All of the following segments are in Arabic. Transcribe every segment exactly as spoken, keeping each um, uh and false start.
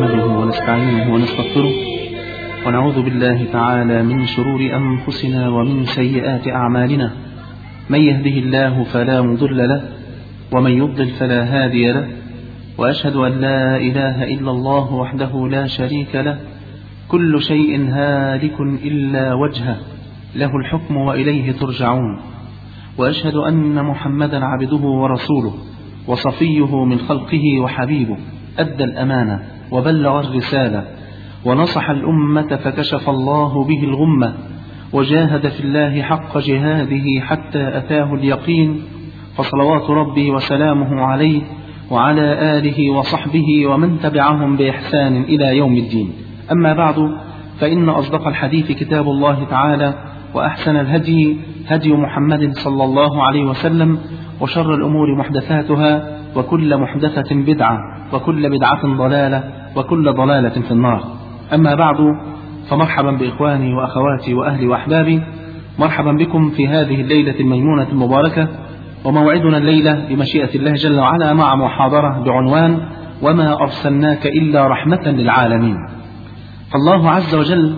نحمده ونستعينه ونستغفره ونعوذ بالله تعالى من شرور أنفسنا ومن سيئات أعمالنا. من يهده الله فلا مضل له ومن يضلل فلا هادي له، وأشهد أن لا إله إلا الله وحده لا شريك له، كل شيء هالك إلا وجهه، له الحكم وإليه ترجعون. وأشهد أن محمدا عبده ورسوله وصفيه من خلقه وحبيبه، أدى الأمانة وبلغ الرسالة ونصح الأمة فكشف الله به الغمة، وجاهد في الله حق جهاده حتى أتاه اليقين، فصلوات ربي وسلامه عليه وعلى آله وصحبه ومن تبعهم بإحسان إلى يوم الدين. أما بعد، فإن أصدق الحديث كتاب الله تعالى، وأحسن الهدي هدي محمد صلى الله عليه وسلم، وشر الأمور محدثاتها، وكل محدثة بدعة، وكل بدعة ضلالة، وكل ضلالة في النار. أما بعد، فمرحبا بإخواني وأخواتي وأهلي وأحبابي، مرحبا بكم في هذه الليلة الميمونة المباركة. وموعدنا الليلة بمشيئة الله جل وعلا مع محاضرة بعنوان وما أرسلناك إلا رحمة للعالمين. فالله عز وجل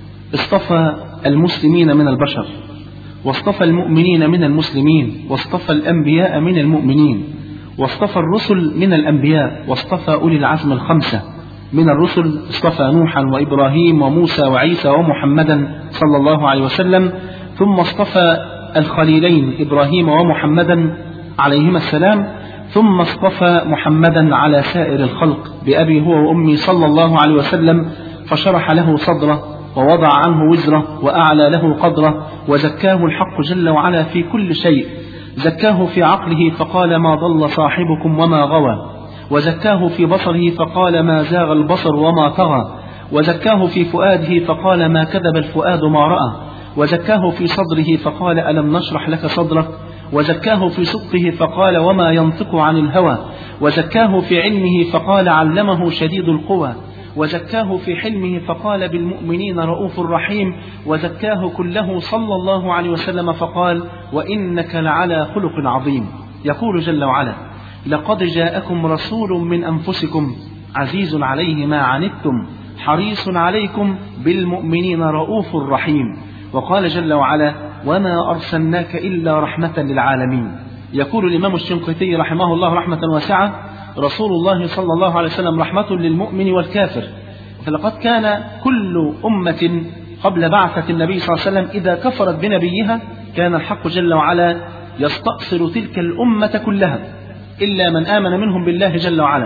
اصطفى المسلمين من البشر، واصطفى المؤمنين من المسلمين، واصطفى الأنبياء من المؤمنين، واصطفى الرسل من الأنبياء، واصطفى أولي العزم الخمسة من الرسل، اصطفى نوحا وإبراهيم وموسى وعيسى ومحمدا صلى الله عليه وسلم، ثم اصطفى الخليلين إبراهيم ومحمدا عليهما السلام، ثم اصطفى محمدا على سائر الخلق بأبي هو وأمي صلى الله عليه وسلم، فشرح له صدره ووضع عنه وزره وأعلى له قدره، وزكاه الحق جل وعلا في كل شيء. زكاه في عقله فقال ما ضل صاحبكم وما غوى، وزكاه في بصره فقال ما زاغ البصر وما طغى، وزكاه في فؤاده فقال ما كذب الفؤاد ما رأى، وزكاه في صدره فقال ألم نشرح لك صدرك، وزكاه في صدقه فقال وما ينطق عن الهوى، وزكاه في علمه فقال علمه شديد القوى، وزكاه في حلمه فقال بالمؤمنين رؤوف رحيم، وزكاه كله صلى الله عليه وسلم فقال وإنك لعلى خلق عظيم. يقول جل وعلا لقد جاءكم رسول من أنفسكم عزيز عليه ما عنتم حريص عليكم بالمؤمنين رؤوف رحيم. وقال جل وعلا وما أرسلناك إلا رحمة للعالمين. يقول الإمام الشنقيطي رحمه الله رحمة واسعة رسول الله صلى الله عليه وسلم رحمة للمؤمن والكافر. فلقد كان كل أمة قبل بعثة النبي صلى الله عليه وسلم إذا كفرت بنبيها كان الحق جل وعلا يستأصل تلك الأمة كلها إلا من آمن منهم بالله جل وعلا.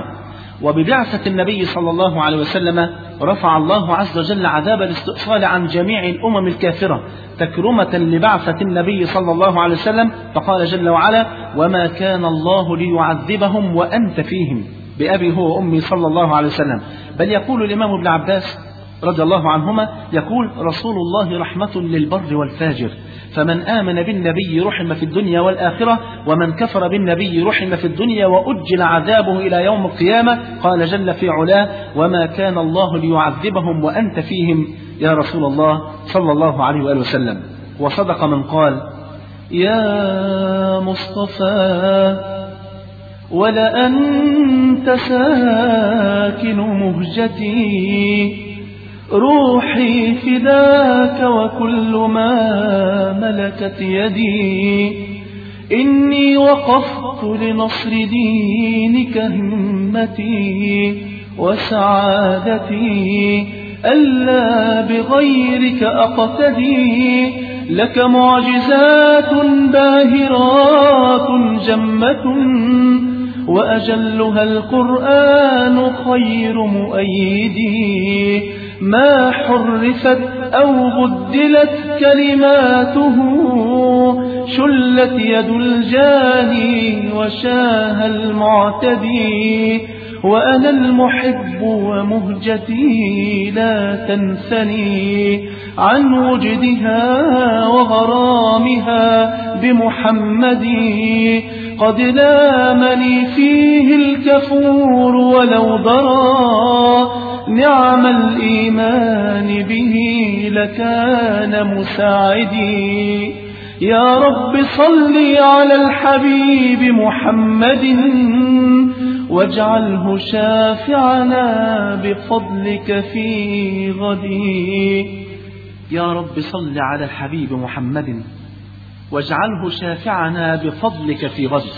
وببعثة النبي صلى الله عليه وسلم رفع الله عز وجل عذاب الاستئصال عن جميع الأمم الكافرة تكرمة لبعثة النبي صلى الله عليه وسلم، فقال جل وعلا وما كان الله ليعذبهم وأنت فيهم بأبي هو وأمي صلى الله عليه وسلم. بل يقول الإمام ابن عباس رضي الله عنهما يقول رسول الله رحمة للبر والفاجر، فمن آمن بالنبي رحم في الدنيا والآخرة، ومن كفر بالنبي رحم في الدنيا وأجل عذابه إلى يوم القيامة. قال جل في علاه وما كان الله ليعذبهم وأنت فيهم يا رسول الله صلى الله عليه وآله وسلم. وصدق من قال يا مصطفى ولأنت ساكن مهجتي روحي فداك وكل ما ملكت يدي، إني وقفت لنصر دينك همتي وسعادتي ألا بغيرك أقتدي، لك معجزات باهرات جمة وأجلها القرآن خير مؤيدي، ما حرفت أو بدلت كلماته شلت يد الجاني وشاه المعتدي، وأنا المحب ومهجتي لا تنثني عن وجدها وغرامها بمحمد، قد لامني فيه الكفور ولو ضرى نعم الإيمان به لكان مساعدي. يا رب صل على الحبيب محمد واجعله شافعنا بفضلك في غدي. يا رب صل على الحبيب محمد واجعله شافعنا بفضلك في غدي.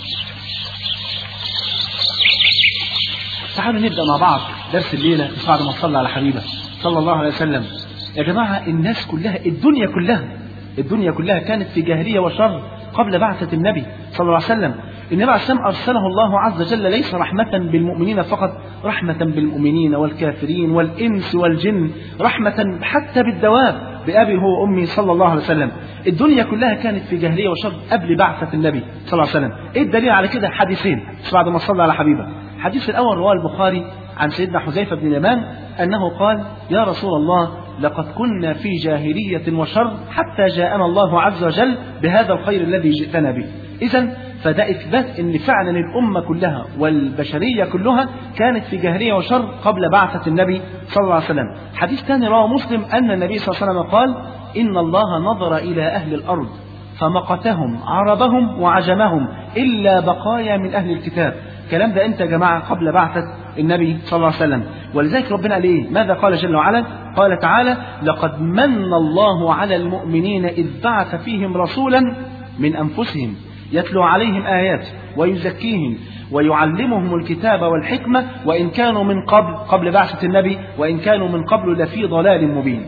تعالوا نبدأ مع بعض درس الليلة بعد ما صلى على حبيبه صلى الله عليه وسلم. يا جماعة الناس كلها، الدنيا كلها الدنيا كلها كانت في جاهلية وشر قبل بعثة النبي صلى الله عليه وسلم. النبي عليه السلام أرسله الله عز وجل ليس رحمة بالمؤمنين فقط، رحمة بالمؤمنين والكافرين والإنس والجن، رحمة حتى بالدواب بأبي هو أمي صلى الله عليه وسلم. الدنيا كلها كانت في جاهلية وشر قبل بعثة النبي صلى الله عليه وسلم. إيه الدليل على كده؟ حديثين بعد ما صلى على حبيبه. الحديث الأول رواه البخاري عن سيدنا حذيفة بن اليمان أنه قال: يا رسول الله لقد كنا في جاهلية وشر حتى جاءنا الله عز وجل بهذا الخير الذي جئتنا به. إذن فده إثبات أن فعلا الأمة كلها والبشرية كلها كانت في جاهلية وشر قبل بعثة النبي صلى الله عليه وسلم. حديث ثاني رواه مسلم أن النبي صلى الله عليه وسلم قال: إن الله نظر إلى أهل الأرض فمقتهم عربهم وعجمهم إلا بقايا من أهل الكتاب. الكلام ده أنت يا جماعة قبل بعثة النبي صلى الله عليه وسلم. ولذلك ربنا قال إيه؟ ماذا قال جل وعلا؟ قال تعالى: لقد من الله على المؤمنين إذ بعث فيهم رسولا من أنفسهم يتلو عليهم آيات ويزكيهم ويعلمهم الكتاب والحكمة وإن كانوا من قبل قبل بعثة النبي وإن كانوا من قبل لفي ضلال مبين.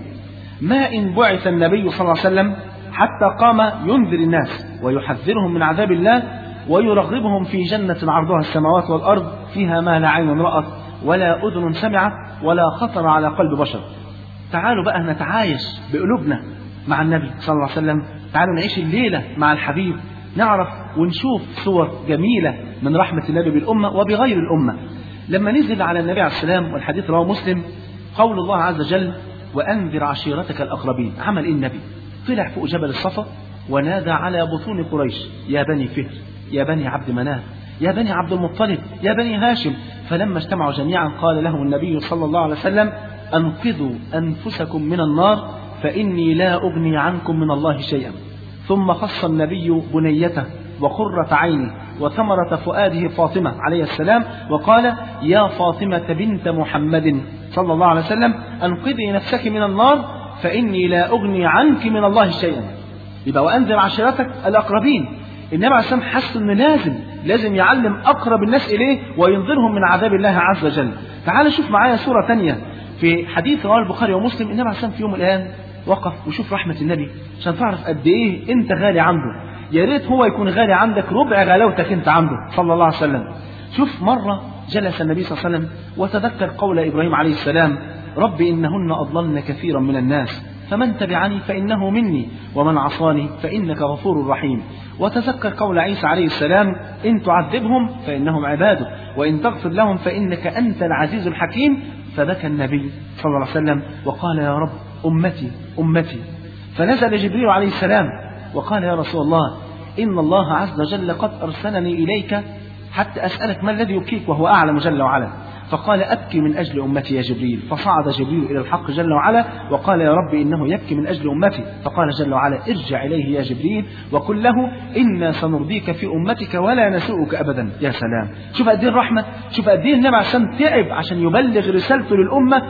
ما إن بعث النبي صلى الله عليه وسلم حتى قام ينذر الناس ويحذرهم من عذاب الله ويرغبهم في جنة عرضها السماوات والأرض فيها ما لا عين رأت ولا أذن سمعت ولا خطر على قلب بشر. تعالوا بقى نتعايش بقلوبنا مع النبي صلى الله عليه وسلم. تعالوا نعيش الليلة مع الحبيب، نعرف ونشوف صور جميلة من رحمة النبي بالأمة وبغير الأمة. لما نزل على النبي عليه السلام، والحديث رواه مسلم، قول الله عز وجل: وأنذر عشيرتك الأقربين. عمل إيه النبي؟ طلع فوق جبل الصفا ونادى على بطون قريش: يا بني فهر، يا بني عبد مناف، يا بني عبد المطلب، يا بني هاشم. فلما اجتمعوا جميعا قال لهم النبي صلى الله عليه وسلم: أنقذوا أنفسكم من النار فإني لا أغني عنكم من الله شيئا. ثم خص النبي بنيته وقرة عينه وثمرة فؤاده فاطمة عليه السلام وقال: يا فاطمة بنت محمد صلى الله عليه وسلم أنقذي نفسك من النار فإني لا أغني عنك من الله شيئا. يبقى وأنذر عشيرتك الأقربين. النبي عليه السلام حس أنه لازم لازم يعلم أقرب الناس إليه وينذرهم من عذاب الله عز وجل. تعال شوف معايا صورة تانية في حديث رواه البخاري ومسلم. النبي عليه السلام في يوم الآن وقف وشوف رحمة النبي عشان تعرف قد إيه أنت غالي عنده. يا ريت هو يكون غالي عندك ربع غلاوتك أنت عنده صلى الله عليه وسلم. شوف مرة جلس النبي صلى الله عليه وسلم وتذكر قول إبراهيم عليه السلام: رب إنهن أضللن كثيرا من الناس فمن تبعني فإنه مني ومن عصاني فإنك غفور رحيم. وتذكر قول عيسى عليه السلام: إن تعذبهم فإنهم عبادك وإن تغفر لهم فإنك أنت العزيز الحكيم. فبكى النبي صلى الله عليه وسلم وقال: يا رب أمتي أمتي. فنزل جبريل عليه السلام وقال: يا رسول الله إن الله عز وجل قد أرسلني إليك حتى أسألك ما الذي يبكيك وهو أعلم جل وعلا. فقال: أبكي من أجل أمتي يا جبريل. فصعد جبريل إلى الحق جل وعلا وقال: يا رب إنه يبكي من أجل أمتي. فقال جل وعلا: ارجع إليه يا جبريل وقل له إنا سنرضيك في أمتك ولا نسوءك أبدا. يا سلام، شوف قد ايه الرحمة، شوف قد ايه النبي عشان تعب عشان يبلغ رسالته للأمة.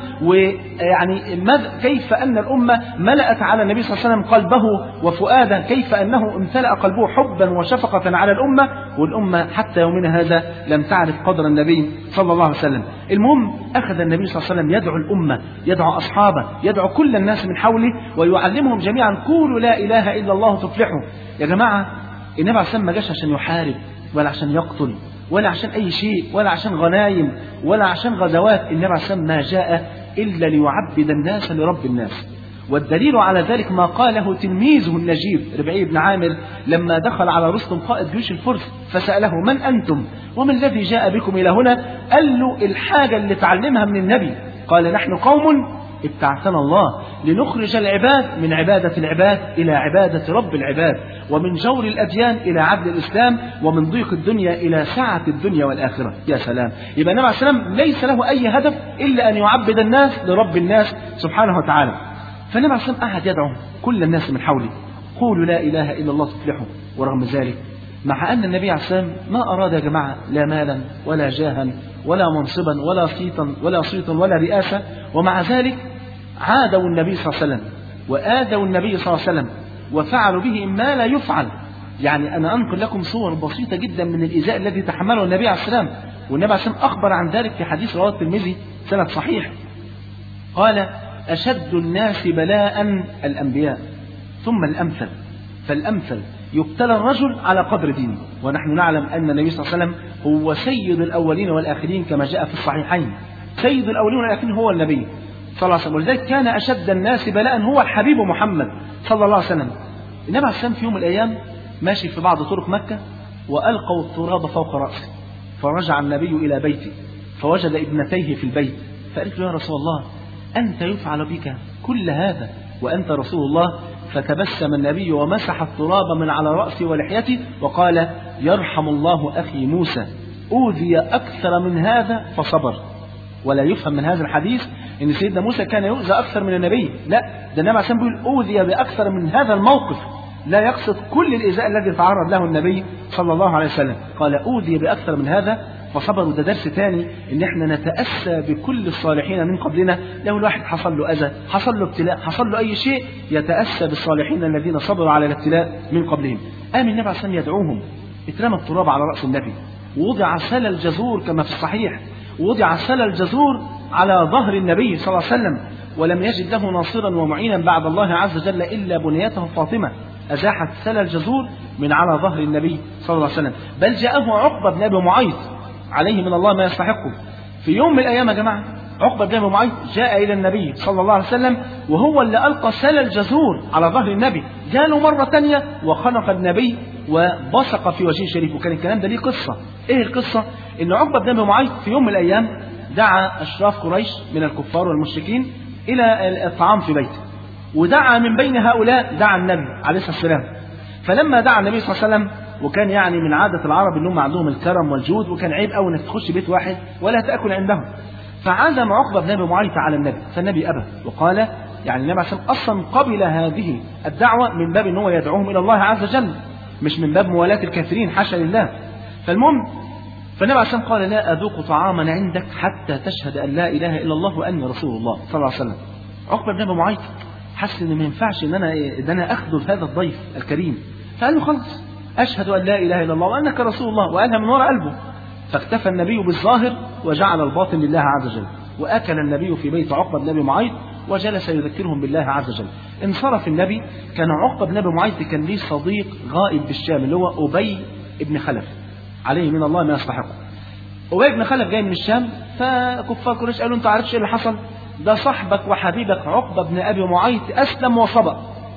ويعني كيف أن الأمة ملأت على النبي صلى الله عليه وسلم قلبه وفؤاده، كيف أنه امتلأ قلبه حبا وشفقة على الأمة، والأمة حتى يومنا هذا لم تعرف قدر النبي صلى الله عليه وسلم. المهم أخذ النبي صلى الله عليه وسلم يدعو الأمة، يدعو أصحابه، يدعو كل الناس من حوله ويعلمهم جميعا: قولوا لا إله إلا الله تفلحوا. يا جماعة النبي عليه السلام ما جاش عشان يحارب ولا عشان يقتل ولا عشان أي شيء ولا عشان غنايم ولا عشان غزوات. النبي عليه السلام ما جاء إلا ليعبد الناس لرب الناس. والدليل على ذلك ما قاله تلميذه النجيب ربعي بن عامر لما دخل على رستم قائد جيوش الفرس فسأله: من أنتم وما الذي جاء بكم إلى هنا؟ قال له الحاجة اللي تعلمها من النبي. قال: نحن قوم ابتعثنا الله لنخرج العباد من عبادة العباد إلى عبادة رب العباد، ومن جور الأديان إلى عدل الإسلام، ومن ضيق الدنيا إلى سعة الدنيا والآخرة. يا سلام، يبقى النبي عليه السلام ليس له أي هدف إلا أن يعبد الناس لرب الناس سبحانه وتعالى. فالنبي عليه السلام قعد يدعو كل الناس من حوله: قولوا لا إله إلا الله تفلحوا. ورغم ذلك مع أن النبي عليه السلام ما أراد يا جماعة لا مالا ولا جاها ولا منصبا ولا صيتا ولا صيتا ولا رئاسة، ومع ذلك عادوا النبي صلى الله عليه وسلم وآذوا النبي صلى الله عليه وسلم وفعلوا به ما لا يفعل. يعني أنا أنقل لكم صور بسيطة جدا من الإيذاء الذي تحمله النبي عليه السلام، والنبي عليه السلام أخبر عن ذلك في حديث رواه الترمذي سند صحيح. قال: أشد الناس بلاء الأنبياء ثم الأمثل فالأمثل، يبتلى الرجل على قدر دينه. ونحن نعلم أن النبي صلى الله عليه وسلم هو سيد الأولين والآخرين كما جاء في الصحيحين، سيد الأولين والآخرين هو النبي صلى الله عليه وسلم، ولذلك كان أشد الناس بلاء هو الحبيب محمد صلى الله عليه وسلم. النبي عليه السلام في يوم من الأيام ماشي في بعض طرق مكة وألقوا التراب فوق رأسه، فرجع النبي إلى بيته فوجد ابنتيه في البيت، فقالت له: يا رسول الله، أنت يفعل بك كل هذا وأنت رسول الله؟ فتبسم النبي ومسح التراب من على رأسه ولحيته وقال: يرحم الله أخي موسى، أوذي أكثر من هذا فصبر. ولا يفهم من هذا الحديث أن سيدنا موسى كان يؤذى أكثر من النبي، لا، ده النبي عشان بيقول أوذي بأكثر من هذا الموقف، لا يقصد كل الإيذاء الذي تعرض له النبي صلى الله عليه وسلم. قال: أوذي بأكثر من هذا فصبر. وده درس ثاني، ان احنا نتأسى بكل الصالحين من قبلنا. لو الواحد حصل له أذى، حصل له ابتلاء، حصل له أي شيء، يتأسى بالصالحين الذين صبروا على الابتلاء من قبلهم. قام النبي عليه الصلاة والسلام يدعوهم، اترمى التراب على رأس النبي، ووضع سل الجزور كما في الصحيح، ووضع سل الجزور على ظهر النبي صلى الله عليه وسلم، ولم يجد له ناصرا ومعينا بعد الله عز وجل إلا بنيته فاطمة، أزاحت سل الجزور من على ظهر النبي صلى الله عليه وسلم. بل جاءه عقبة بن أبي معيط عليه من الله ما يستحقه. في يوم من الأيام يا جماعة عقبة بن أبي معيط جاء إلى النبي صلى الله عليه وسلم، وهو اللي ألقى سل الجزور على ظهر النبي. جاء مرة تانية وخنق النبي وبصق في وجهه الشريف. وكان الكلام ده ليه قصة. إيه القصة؟ إن عقبة بن أبي معيط في يوم من الأيام دعا أشراف قريش من الكفار والمشركين إلى الطعام في بيته، ودعا من بين هؤلاء دعا النبي عليه الصلاة والسلام. فلما دعا النبي صلى الله عليه وسلم، وكان يعني من عادة العرب انهم عندهم الكرم والجود، وكان عيب قوي انك تخش بيت واحد ولا تاكل عندهم، فعزم عقبة بن أبي معيط على النبي، فالنبي ابى وقال، يعني النبي عليه اصلا قبل هذه الدعوه من باب ان هو يدعوهم الى الله عز وجل، مش من باب موالاه الكافرين، حاشا لله. فالمهم فالنبي عليه الصلاه قال: لا اذوق طعاما عندك حتى تشهد ان لا اله الا الله واني رسول الله صلى الله عليه وسلم. عقبة بن أبي معيط حس ان ما ينفعش ان انا ان انا اخذل هذا الضيف الكريم، فقال له: خلاص، أشهد أن لا إله إلا الله وأنك رسول الله، وقالها من وراء قلبه. فاكتفى النبي بالظاهر وجعل الباطن لله عز وجل. وأكل النبي في بيت عقبة بن أبي معيط وجلس يذكرهم بالله عز وجل. انصرف النبي. كان عقبة بن أبي معيط كان ليه صديق غائب بالشام اللي هو أبي بن خلف عليه من الله ما يستحقه. أبي بن خلف جاي من الشام، فكفار قريش قالوا: أنت عارفش إيه اللي حصل؟ ده صاحبك وحبيبك عقبة بن أبي معيط أسلم وصبأ.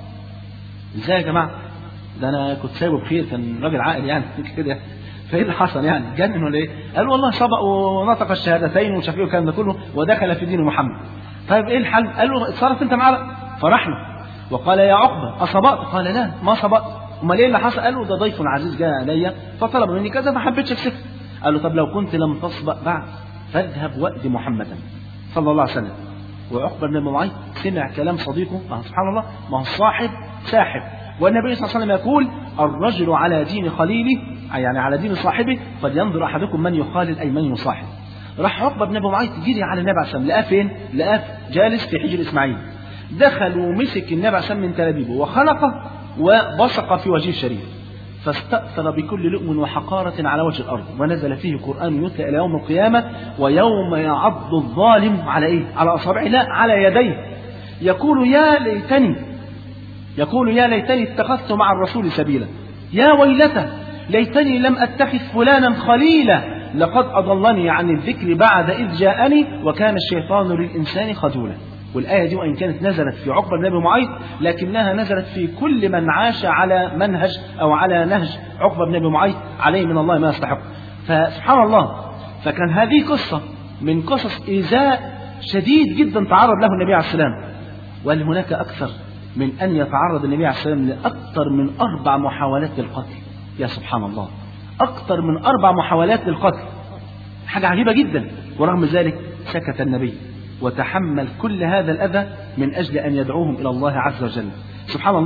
إزاي يا جماعة؟ ده انا كنت سايبه بخير، كان راجل عاقل يعني كده. فايه اللي حصل يعني؟ جنن ولا ايه؟ قال والله سبق ونطق الشهادتين وشاف ايه والكلام ده كله ودخل في دين محمد. طيب ايه الحل؟ قال له: اتصرف انت معاه. فرح له وقال: يا عقبه اصبأت؟ قال: لا ما صبأت. امال ايه اللي حصل؟ قال له: ده ضيف عزيز جاء عليا فطلب مني كذا ما حبيتش اكسفه. قال له: طب لو كنت لم تصبأ بعد فاذهب وأد محمدا صلى الله عليه وسلم. وعقبه بن أبي معيط سمع كلام صديقه، ما سبحان الله، ما هو الصاحب ساحب. والنبي صلى الله عليه وسلم يقول: الرجل على دين خليله، يعني على دين صاحبه، فلينظر احدكم من يخالل اي من يصاحب. راح عقبه بن ابي معيط جري على النبي عليه الصلاه والسلام، لقاه فين؟ لقاه جالس في حجر اسماعيل. دخل ومسك النبي عليه الصلاه والسلام من تلابيبه وخنقه وبصق في وجهه الشريف، فاستأثر بكل لؤم وحقارة على وجه الأرض، ونزل فيه قرآن يتلى إلى يوم القيامة: ويوم يعض الظالم على إيه؟ على أصابعه، لا، على يديه، يقول: يا ليتني يقول يا ليتني اتخذت مع الرسول سبيلا، يا ويلته ليتني لم أتخذ فلانا خليلا، لقد أضلني عن الذكر بعد إذ جاءني وكان الشيطان للإنسان خذولا. والآية دي وإن كانت نزلت في عقبة بن أبي معيط، لكنها نزلت في كل من عاش على منهج أو على نهج عقبة بن أبي معيط عليه من الله ما يستحق. فسبحان الله، فكان هذه قصة من قصص إيذاء شديد جدا تعرض له النبي عليه السلام. وهل هناك أكثر من أن يتعرض النبي عليه السلام لأكثر من أربع محاولات للقتل؟ يا سبحان الله، أكثر من أربع محاولات للقتل، حاجة عجيبة جدا. ورغم ذلك سكت النبي وتحمل كل هذا الأذى من أجل أن يدعوهم إلى الله عز وجل. سبحان الله،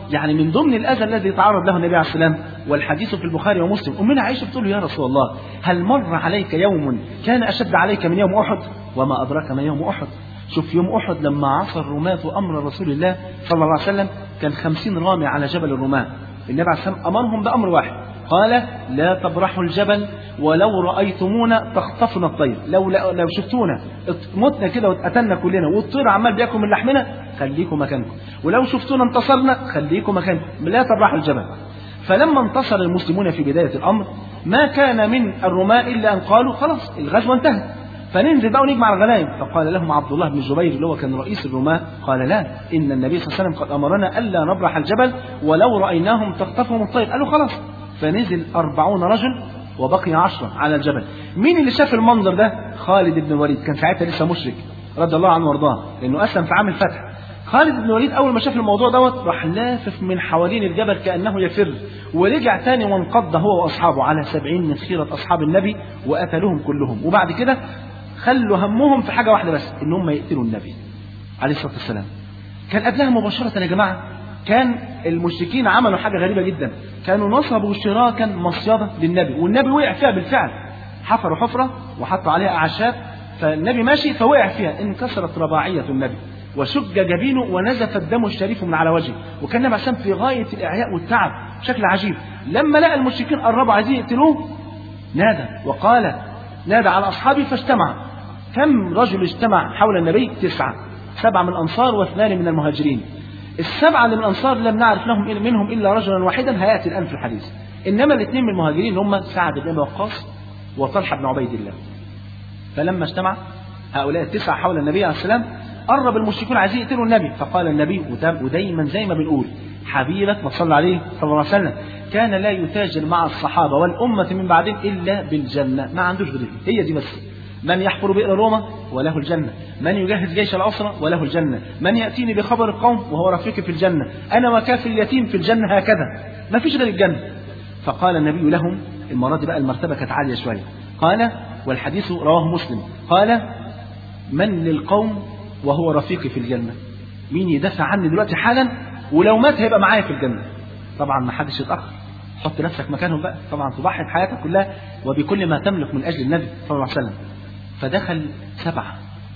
يعني من ضمن الأذى الذي تعرض له النبي عليه السلام، والحديث في البخاري ومسلم، أمنا عائشة بتقول له يا رسول الله هل مر عليك يوم كان أشد عليك من يوم أحد؟ وما أدراك ما يوم أحد. شوف يوم أحد لما عصى الرماة أمر رسول الله صلى الله عليه وسلم، كان خمسين رامي على جبل الرماة، النبي عليه السلام أمرهم بأمر واحد، قال لا تبرحوا الجبل ولو رأيتمونا تخطفنا الطير، لو لو شفتونا متنا كده واتقتلنا كلنا والطير عمال بياكل من لحمنا خليكم مكانكم، ولو شفتونا انتصرنا خليكم مكانكم، لا تبرحوا الجبل. فلما انتصر المسلمون في بداية الأمر ما كان من الرماة إلا أن قالوا خلاص الغزوة انتهت، فننزل بقى ونجمع الغنائم. فقال لهم عبد الله بن جبير اللي هو كان رئيس الرماة، قال لا، إن النبي صلى الله عليه وسلم قد أمرنا ألا نبرح الجبل ولو رأيناهم تخطفهم الطير. قالوا خلاص. فنزل أربعون رجل وبقي عشرة على الجبل. مين اللي شاف المنظر ده؟ خالد بن الوليد، كان ساعتها لسه مشرك رضي الله عنه وارضاه، لأنه أسلم في عام الفتح. خالد بن الوليد أول ما شاف الموضوع دوت راح لافف من حوالين الجبل كأنه يفر، ورجع تاني وانقض هو وأصحابه على سبعين من خيرة أصحاب النبي وقتلوهم كلهم. وبعد كده خلوا همهم في حاجة واحدة بس، إن هم يقتلوا النبي عليه الصلاة والسلام. كان قبلها مباشرة يا جماعة كان المشركين عملوا حاجة غريبة جدا، كانوا نصبوا شراكا مصيدة للنبي، والنبي وقع فيها بالفعل، حفروا حفرة وحطوا عليها أعشاب، فالنبي ماشي فوقع فيها، انكسرت رباعية النبي وشج جبينه ونزف الدم الشريف من على وجهه، وكان النبي عليه في غاية الإعياء والتعب بشكل عجيب. لما لقى المشركين قربوا عايزين يقتلوه نادى وقال نادى على أصحابه فاجتمع. كم رجل اجتمع حول النبي؟ تسعة، سبعة من الأنصار واثنان من المهاجرين. السبعة من الأنصار لم نعرف لهم منهم إلا رجلا واحدا هيأتي الآن في الحديث، إنما الاثنين من المهاجرين هم سعد بن أبي وقاص وطلحة بن عبيد الله. فلما اجتمع هؤلاء التسعة حول النبي عليه السلام قرب المشركون عايزين يقتلوا النبي، فقال النبي ودايما زي ما بنقول حبيبك ما صلى عليه صلى الله عليه وسلم كان لا يتاجر مع الصحابة والأمة من بعدهم إلا بالجنة، ما عندوش غير هي دي بس. من يحفر بئر روما وله الجنة، من يجهز جيش العسرة وله الجنة، من يأتيني بخبر القوم وهو رفيقي في الجنة، أنا وكافل اليتيم في الجنة، هكذا ما فيش غير الجنة. فقال النبي لهم، المرة دي بقى المرتبة كانت عالية شوية، قال والحديث رواه مسلم، قال من للقوم وهو رفيقي في الجنة، مين يدافع عني دلوقتي حالا ولو مات هيبقى معايا في الجنة. طبعا ما حدش يتأخر، حط نفسك مكانهم بقى، طبعا تضحي بحياتك كلها وبكل ما تملك من أجل النبي صلى الله عليه وسلم. فدخل سبعة،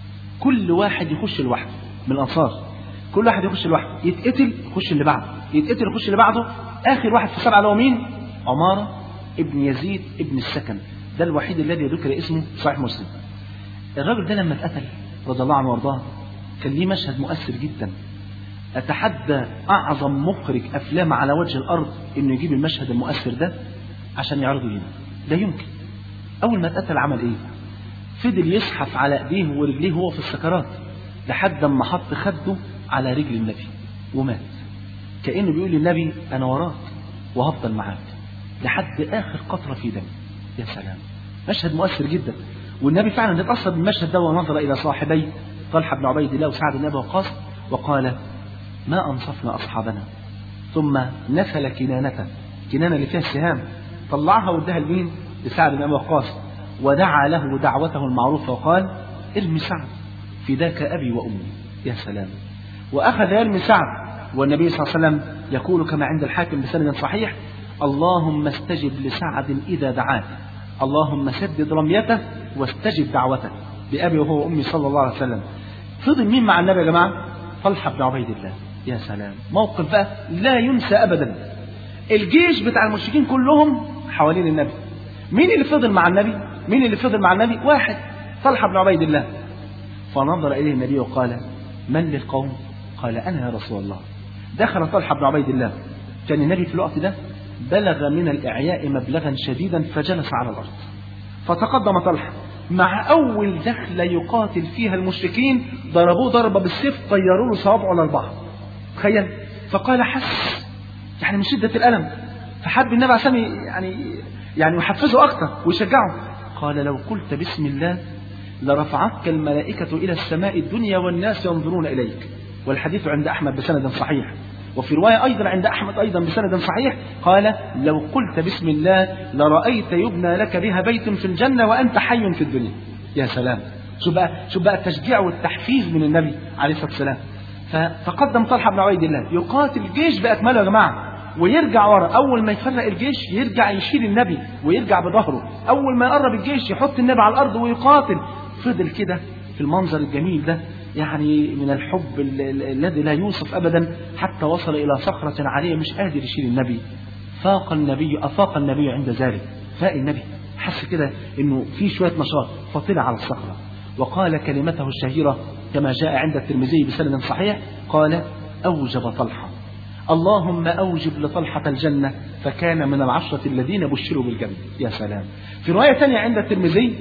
كل واحد يخش لوحده من الأنصار، كل واحد يخش لوحده، يتقتل يخش اللي بعده، يتقتل يخش اللي بعده. آخر واحد في السبعة اللي هو مين؟ عمارة ابن يزيد ابن السكن، ده الوحيد الذي ذكر اسمه في صحيح مسلم. الراجل ده لما اتقتل رضي الله عنه وارضاه كان ليه مشهد مؤثر جدا، أتحدى أعظم مخرج أفلام على وجه الأرض إنه يجيب المشهد المؤثر ده عشان يعرضه هنا، لا يمكن. أول ما اتقتل عمل إيه؟ فضل يزحف على ايديه ورجليه وهو في السكرات لحد ما حط خده على رجل النبي ومات، كأنه بيقول للنبي أنا وراك وهفضل معاك لحد آخر قطرة في دم. يا سلام، مشهد مؤثر جدا. والنبي فعلا اتأثر بالمشهد ده ونظر إلى صاحبي طلحة بن عبيد الله وسعد بن أبي وقاص وقال ما أنصفنا أصحابنا، ثم نفل كنانته، كنانة اللي فيها السهام، طلعها وادها لمين؟ لسعد بن أبي وقاص، ودعا له دعوته المعروفة وقال ارمي سعد فداك أبي وأمي. يا سلام. وأخذ يرمي سعد والنبي صلى الله عليه وسلم يقول كما عند الحاكم بسند صحيح اللهم استجب لسعد إذا دعاك، اللهم سدد رميته واستجب دعوته بأبي وهو وأمي صلى الله عليه وسلم. فضل مين مع النبي يا جماعة؟ طلحة بن عبيد الله. يا سلام، موقف بقى لا ينسى أبدا. الجيش بتاع المشركين كلهم حوالين النبي، مين اللي فضل مع النبي؟ مين اللي فضل مع النبي؟ واحد، طلحة بن عبيد الله. فنظر إليه النبي وقال من للقوم؟ قال أنا يا رسول الله. دخل طلحة بن عبيد الله، كان النبي في الوقت ده بلغ من الإعياء مبلغا شديدا فجلس على الأرض. فتقدم طلحة مع أول دخلة يقاتل فيها المشركين ضربوه ضربة بالسيف طيروا له صوابعه الأربعة، تخيل. فقال حس يعني من شدة الألم، فحب النبي عليه الصلاة والسلام يعني يعني يحفزه أكثر ويشجعه. قال لو قلت بسم الله لرفعتك الملائكة إلى السماء الدنيا والناس ينظرون إليك. والحديث عند أحمد بسند صحيح، وفي رواية أيضا عند أحمد أيضا بسند صحيح قال لو قلت بسم الله لرأيت يبنى لك بها بيت في الجنة وأنت حي في الدنيا. يا سلام، شو بقى, شو بقى التشجيع والتحفيز من النبي عليه الصلاة والسلام. فتقدم طلحة بن عبيد الله يقاتل الجيش بأكمله يا جماعة، ويرجع ورا. أول ما يفرق الجيش يرجع يشيل النبي ويرجع بظهره، أول ما يقرب الجيش يحط النبي على الأرض ويقاتل. فضل كده في المنظر الجميل ده يعني من الحب الذي لا يوصف أبدا، حتى وصل إلى صخرة عالية مش قادر يشيل النبي. فاق النبي أفاق النبي عند ذلك، فاق النبي حس كده إنه في شوية نشاط، فطلع على الصخرة وقال كلمته الشهيرة كما جاء عند الترمذي بسند صحيح، قال: أوجب طلحة، اللهم أوجب لطلحة الجنة، فكان من العشرة الذين بشروا بالجنة. يا سلام. في رواية ثانية عند الترمذي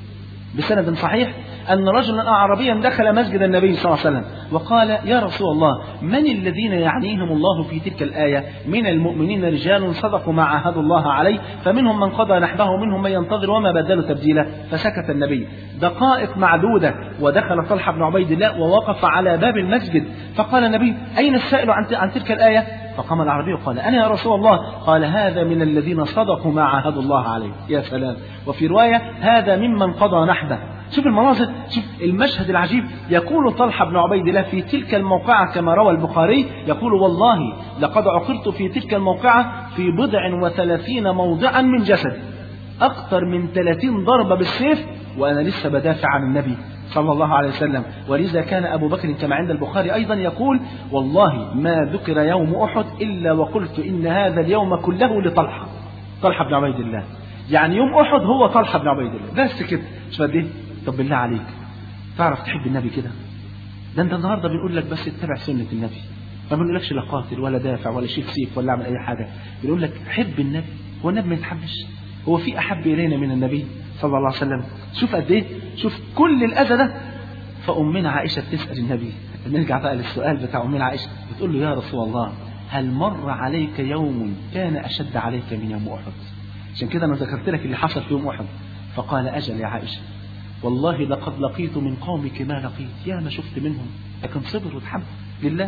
بسند صحيح أن رجلا أعرابيا دخل مسجد النبي صلى الله عليه وسلم وقال: يا رسول الله، من الذين يعنيهم الله في تلك الآية؟ من المؤمنين رجال صدقوا ما عاهدوا الله عليه، فمنهم من قضى نحبه ومنهم من ينتظر وما بدلوا تبديلا. فسكت النبي دقائق معدودة، ودخل طلحة بن عبيد الله ووقف على باب المسجد، فقال النبي: أين السائل عن تلك الآية؟ فقام العربي وقال: أنا يا رسول الله. قال: هذا من الذين صدقوا ما عاهدوا الله عليه. يا سلام. وفي رواية: هذا ممن قضى نحبه. شوف المناظر، شوف المشهد العجيب. يقول طلحة بن عبيد الله في تلك الموقعة كما روى البخاري، يقول: والله لقد عقرت في تلك الموقعة في بضع وثلاثين موضعا من جسد، أكثر من ثلاثين ضربة بالسيف وأنا لسه بدافع عن النبي صلى الله عليه وسلم. ولذا كان أبو بكر كما عند البخاري أيضا يقول: والله ما ذكر يوم أحد إلا وقلت إن هذا اليوم كله لطلحة. طلحة بن عبيد الله، يعني يوم أحد هو طلحة بن عبيد الله بس كده. مش قد إيه؟ طب بالله عليك، تعرف تحب النبي كده؟ ده انت النهارده بنقول لك بس اتبع سنة النبي، ما بنقولكش لا قاتل ولا دافع ولا شيل سيف ولا اعمل اي حاجة، بنقول لك حب النبي. هو النبي ما يتحبش؟ هو في احب الينا من النبي صلى الله عليه وسلم؟ شوف قد ايه، شوف كل الاذى ده. فامنا عائشة بتسأل النبي، نرجع بقى للسؤال بتاع امنا عائشة، بتقول له: يا رسول الله، هل مر عليك يوم كان اشد عليك من يوم احد؟ عشان كده انا ذكرت لك اللي حصل في يوم احد. فقال: اجل يا عائشة، والله لقد لقيت من قومك ما لقيت، يا ما شفت منهم، لكن صبر وتحمل لله.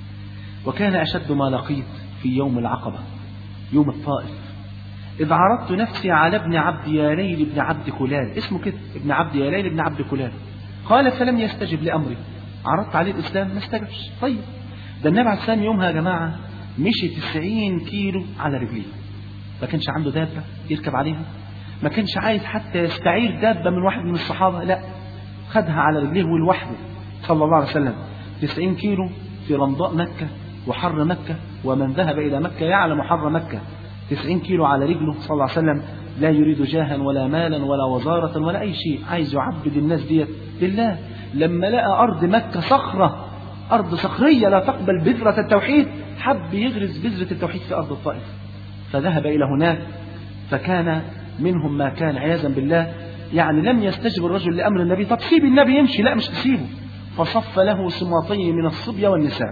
وكان أشد ما لقيت في يوم العقبة، يوم الطائف، إذ عرضت نفسي على ابن عبد يا ليل ابن عبد كلال، اسمه كده ابن عبد يا ليل ابن عبد كلال. قال: فلم يستجب لأمري، عرضت عليه الإسلام ما استجبش. طيب، ده النبي عليه السلام يومها يا جماعة مشي تسعين كيلو على رجليه، ما كانش عنده دابة يركب عليها، ما كانش عايز حتى يستعير دابة من واحد من الصحابة، لا، خدها على رجليه ولوحده صلى الله عليه وسلم. تسعين كيلو في رمضاء مكة وحر مكة، ومن ذهب إلى مكة يعلم حر مكة. تسعين كيلو على رجله صلى الله عليه وسلم، لا يريد جاها ولا مالا ولا وزارة ولا أي شيء، عايز يعبد الناس ديت لله. لما لقى أرض مكة صخرة، أرض صخرية لا تقبل بذرة التوحيد، حب يغرز بذرة التوحيد في أرض الطائف، فذهب إلى هناك. فكان منهم ما كان عياذا بالله، يعني لم يستجب الرجل لأمر النبي. طب سيب النبي يمشي، لا مش تسيبه. فصف له سماطين من الصبية والنساء،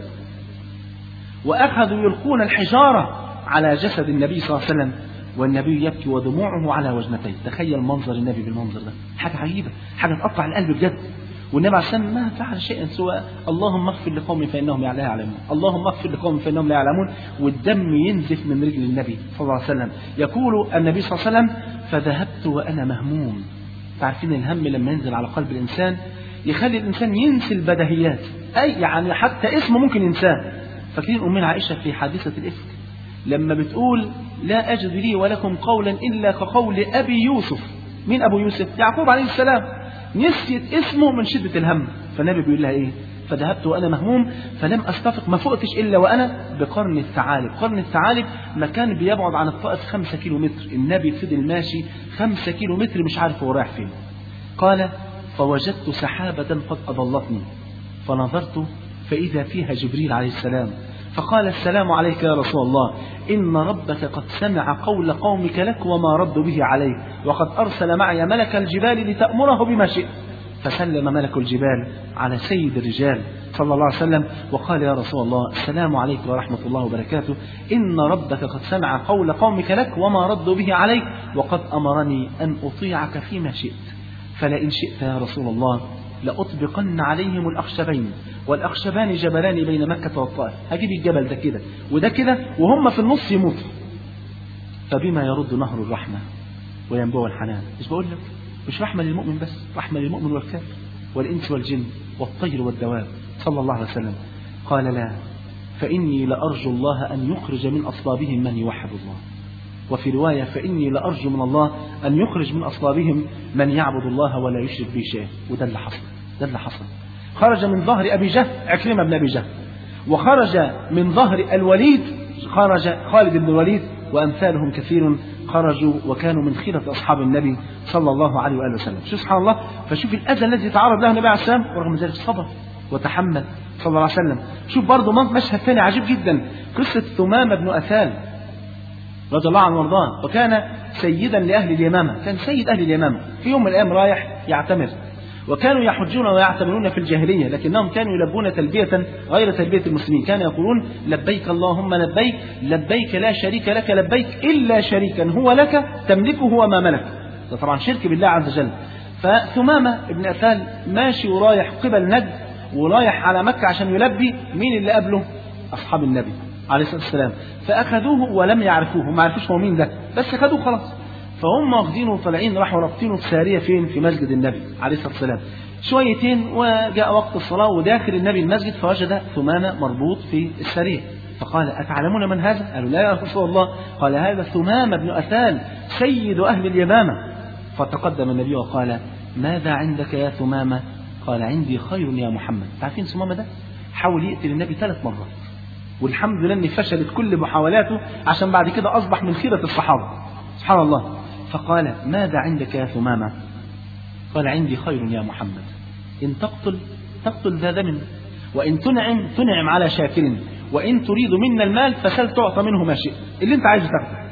وأخذوا يلقون الحجارة على جسد النبي صلى الله عليه وسلم، والنبي يبكي ودموعه على وجنتيه. تخيل منظر النبي بالمنظر ده، حاجة عجيبة، حاجة تقطع القلب بجد. والنبي عليه السلام ما فعل شيئا سوى اللهم اغفر لقوم فإنهم لا يعلمون، اللهم اغفر لقوم فإنهم لا يعلمون، والدم ينزف من رجل النبي صلى الله عليه وسلم. يقول النبي صلى الله عليه وسلم: فذهبت وأنا مهموم. تعرفين الهم لما ينزل على قلب الإنسان يخلي الإنسان ينسي البديهيات، أي يعني حتى اسمه ممكن ينساه. فاكرين أمنا عائشة في حادثة الإفك لما بتقول: لا أجد لي ولكم قولا إلا كقول أبي يوسف. مين أبو يوسف؟ يعقوب عليه السلام. نسيت اسمه من شدة الهم، فالنبي بيقول لها إيه؟ فذهبت وأنا مهموم فلم أستفق، ما فقتش إلا وأنا بقرن الثعالب. قرن الثعالب مكان بيبعد عن الطائف خمسة كيلو متر. النبي فضل ماشي خمسة كيلو متر مش عارف هو رايح فين. قال: فوجدت سحابة قد أضلتني، فنظرت فإذا فيها جبريل عليه السلام، فقال: السلام عليك يا رسول الله، إن ربك قد سمع قول قومك لك وما ردوا به عليك، وقد أرسل معي ملك الجبال لتأمره بما شئت. فسلم ملك الجبال على سيد الرجال صلى الله عليه وسلم وقال: يا رسول الله، السلام عليك ورحمة الله وبركاته، إن ربك قد سمع قول قومك لك وما ردوا به عليك، وقد أمرني أن أطيعك فيما شئت، فلئن شئت يا رسول الله لأطبقن عليهم الأخشبين، والأخشبان جبلان بين مكة والطائف. هجيب الجبل ده كده وده كده وهم في النص يموتوا، فبما يرد نهر الرحمة وينبوع الحنان. مش بقول لك مش رحمة للمؤمن بس، رحمة للمؤمن والكافر والإنس والجن والطير والدواب صلى الله عليه وسلم. قال لا، فإني لأرجو الله أن يخرج من أصلابهم من يوحد الله. وفي رواية فإني لأرجو من الله أن يخرج من أصلابهم من يعبد الله ولا يشرك به شيئا. وده اللي حصل، ده اللي حصل. خرج من ظهر أبي جهل عكرمة بن أبي جهل، وخرج من ظهر الوليد خرج خالد بن الوليد، وأمثالهم كثير خرجوا وكانوا من خيرة أصحاب النبي صلى الله عليه وآله وسلم. شوف سبحان الله، فشوف الأذى الذي تعرض له النبي عليه السلام، ورغم ذلك صبر وتحمل صلى الله عليه وسلم. شوف برضه مشهد ثاني عجيب جدا، قصة ثمامة بن أثال رضي الله عنه وارضاه، وكان سيدا لأهل اليمامة، كان سيد أهل اليمامة. في يوم من الأيام رايح يعتمر، وكانوا يحجون ويعتمرون في الجاهلية، لكنهم كانوا يلبون تلبية غير تلبية المسلمين. كانوا يقولون لبيك اللهم لبيك، لبيك لا شريك لك لبيك إلا شريكا هو لك تملكه وما ملك. ده طبعا شرك بالله عز وجل. فثمامة ابن أثال ماشي ورايح قبل نجد، ورايح على مكة عشان يلبي. مين اللي قبله؟ أصحاب النبي عليه الصلاة والسلام. فأخذوه ولم يعرفوه، ما عرفوش هو مين ده، بس أخذوه خلاص. فهم واخدينه وطالعين، راحوا رابطينه في سارية فين؟ في مسجد النبي عليه الصلاة والسلام. شويتين وجاء وقت الصلاة وداخل النبي المسجد، فوجد ثمامة مربوط في السارية. فقال أتعلمون من هذا؟ قالوا لا يا رسول الله. قال هذا ثمامة بن أثال سيد أهل اليمامة. فتقدم النبي وقال ماذا عندك يا ثمامة؟ قال عندي خير يا محمد. تعرفين ثمامة ده حاول يقتل النبي ثلاث مرات، والحمد لله ان فشلت كل محاولاته، عشان بعد كده أصبح من خيرة الصحابة سبحان الله. فقال ماذا عندك يا ثمامة؟ قال عندي خير يا محمد، إن تقتل تقتل ذا دم، وإن تنعم تنعم على شاكر، وإن تريد منا المال فسل تعطى منه ما شئت، اللي انت عايز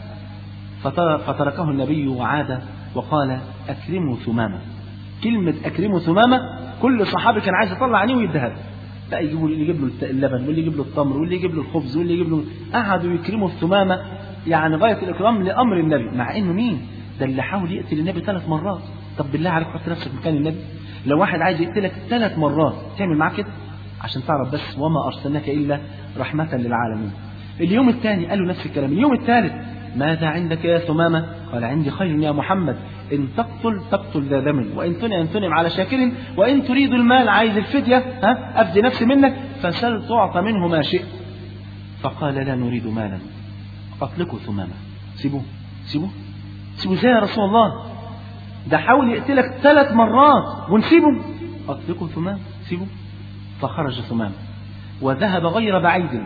تاخده. فتركه النبي وعاد وقال أكرموا ثمامة. كلمة أكرموا ثمامة كل صحابي كان عايز يطلع عينيه ويديها له، لا يجيبوا اللي يجيب له اللبن، واللي يجيب له التمر، واللي يجيب له الخبز، واللي يجيب له. قعدوا يكرموا الثمامة يعني غاية الإكرام لأمر النبي، مع إنه مين ده اللي حاول يقتل النبي ثلاث مرات. طب بالله عليك حط نفسك مكان النبي، لو واحد عايز يقتلك ثلاث مرات تعمل معاه كده؟ عشان تعرف بس وما أرسلناك إلا رحمة للعالمين. اليوم الثاني قالوا نفس الكلام. اليوم الثالث ماذا عندك يا ثمامة؟ قال عندي خير يا محمد، إن تقتل تقتل ذا دم، وإن تنعم تنعم على شاكر، وإن تريد المال عايز الفدية ها أفدي نفسي منك فسل تعطى منه ما شئت. فقال لا نريد مالا، أطلقوا ثمامة، سيبوه سيبوه سيبوه ازاي يا رسول الله؟ ده حاول يقتلك ثلاث مرات ونسيبه؟ أطلقوا ثمامة، سيبوه. فخرج ثمامة وذهب غير بعيد،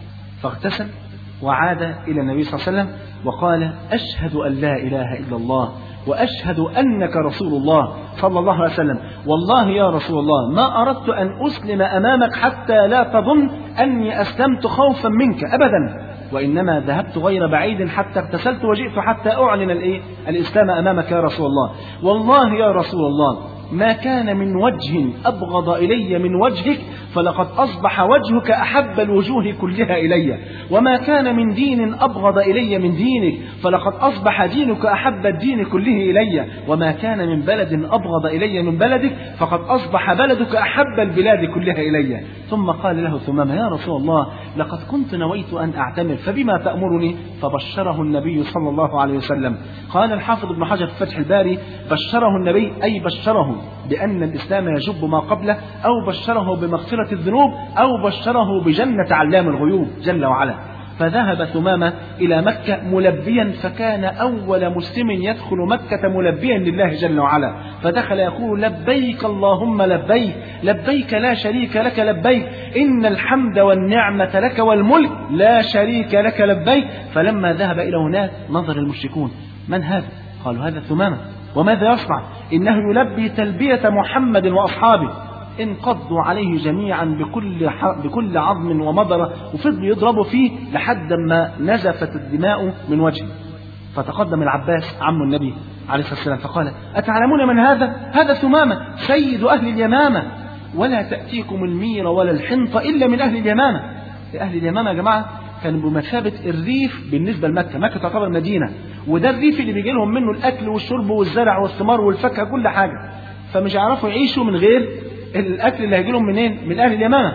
فاغتسل وعاد إلى النبي صلى الله عليه وسلم وقال أشهد أن لا إله إلا الله وأشهد أنك رسول الله صلى الله عليه وسلم. والله يا رسول الله ما أردت أن أسلم أمامك حتى لا تظن أني أسلمت خوفا منك أبدا، وإنما ذهبت غير بعيد حتى اغتسلت وجئت حتى أعلن الإيه؟ الإسلام أمامك يا رسول الله. والله يا رسول الله ما كان من وجه أبغض إلي من وجهك فلقد أصبح وجهك أحب الوجوه كلها إلي، وما كان من دين أبغض إلي من دينك فلقد أصبح دينك أحب الدين كله إلي، وما كان من بلد أبغض إلي من بلدك فقد أصبح بلدك أحب البلاد كلها إلي. ثم قال له ثمامة يا رسول الله لقد كنت نويت أن أعتمر فبما تأمرني؟ فبشره النبي صلى الله عليه وسلم. قال الحافظ ابن حجر في فتح الباري بشره النبي أي بشره بأن الإسلام يجب ما قبله، أو بشره بمغفرة الذنوب، أو بشره بجنة علام الغيوب جل وعلا. فذهب ثمامة إلى مكة ملبيا، فكان أول مسلم يدخل مكة ملبيا لله جل وعلا، فدخل يقول لبيك اللهم لبيك، لبيك لا شريك لك لبيك، إن الحمد والنعمة لك والملك لا شريك لك لبيك. فلما ذهب إلى هناك نظر المشركون من هذا؟ قالوا هذا ثمامة، وماذا يصنع؟ إنه يلبي تلبية محمد وأصحابه. انقضوا عليه جميعا بكل بكل عظم ومضرة، وفضلوا يضربوا فيه لحد ما نزفت الدماء من وجهه. فتقدم العباس عم النبي عليه الصلاة والسلام فقال أتعلمون من هذا؟ هذا ثمامة سيد أهل اليمامة، ولا تأتيكم المير ولا الحنطة إلا من أهل اليمامة. أهل اليمامة يا جماعة كان بمثابة الريف بالنسبة لمكة. مكة تعتبر مدينة، وده الريف اللي بيجي لهم منه الأكل والشرب والزرع والثمار والفاكهة كل حاجة، فمش يعرفوا يعيشوا من غير الأكل اللي هيجي لهم منين؟ من أهل اليمامة.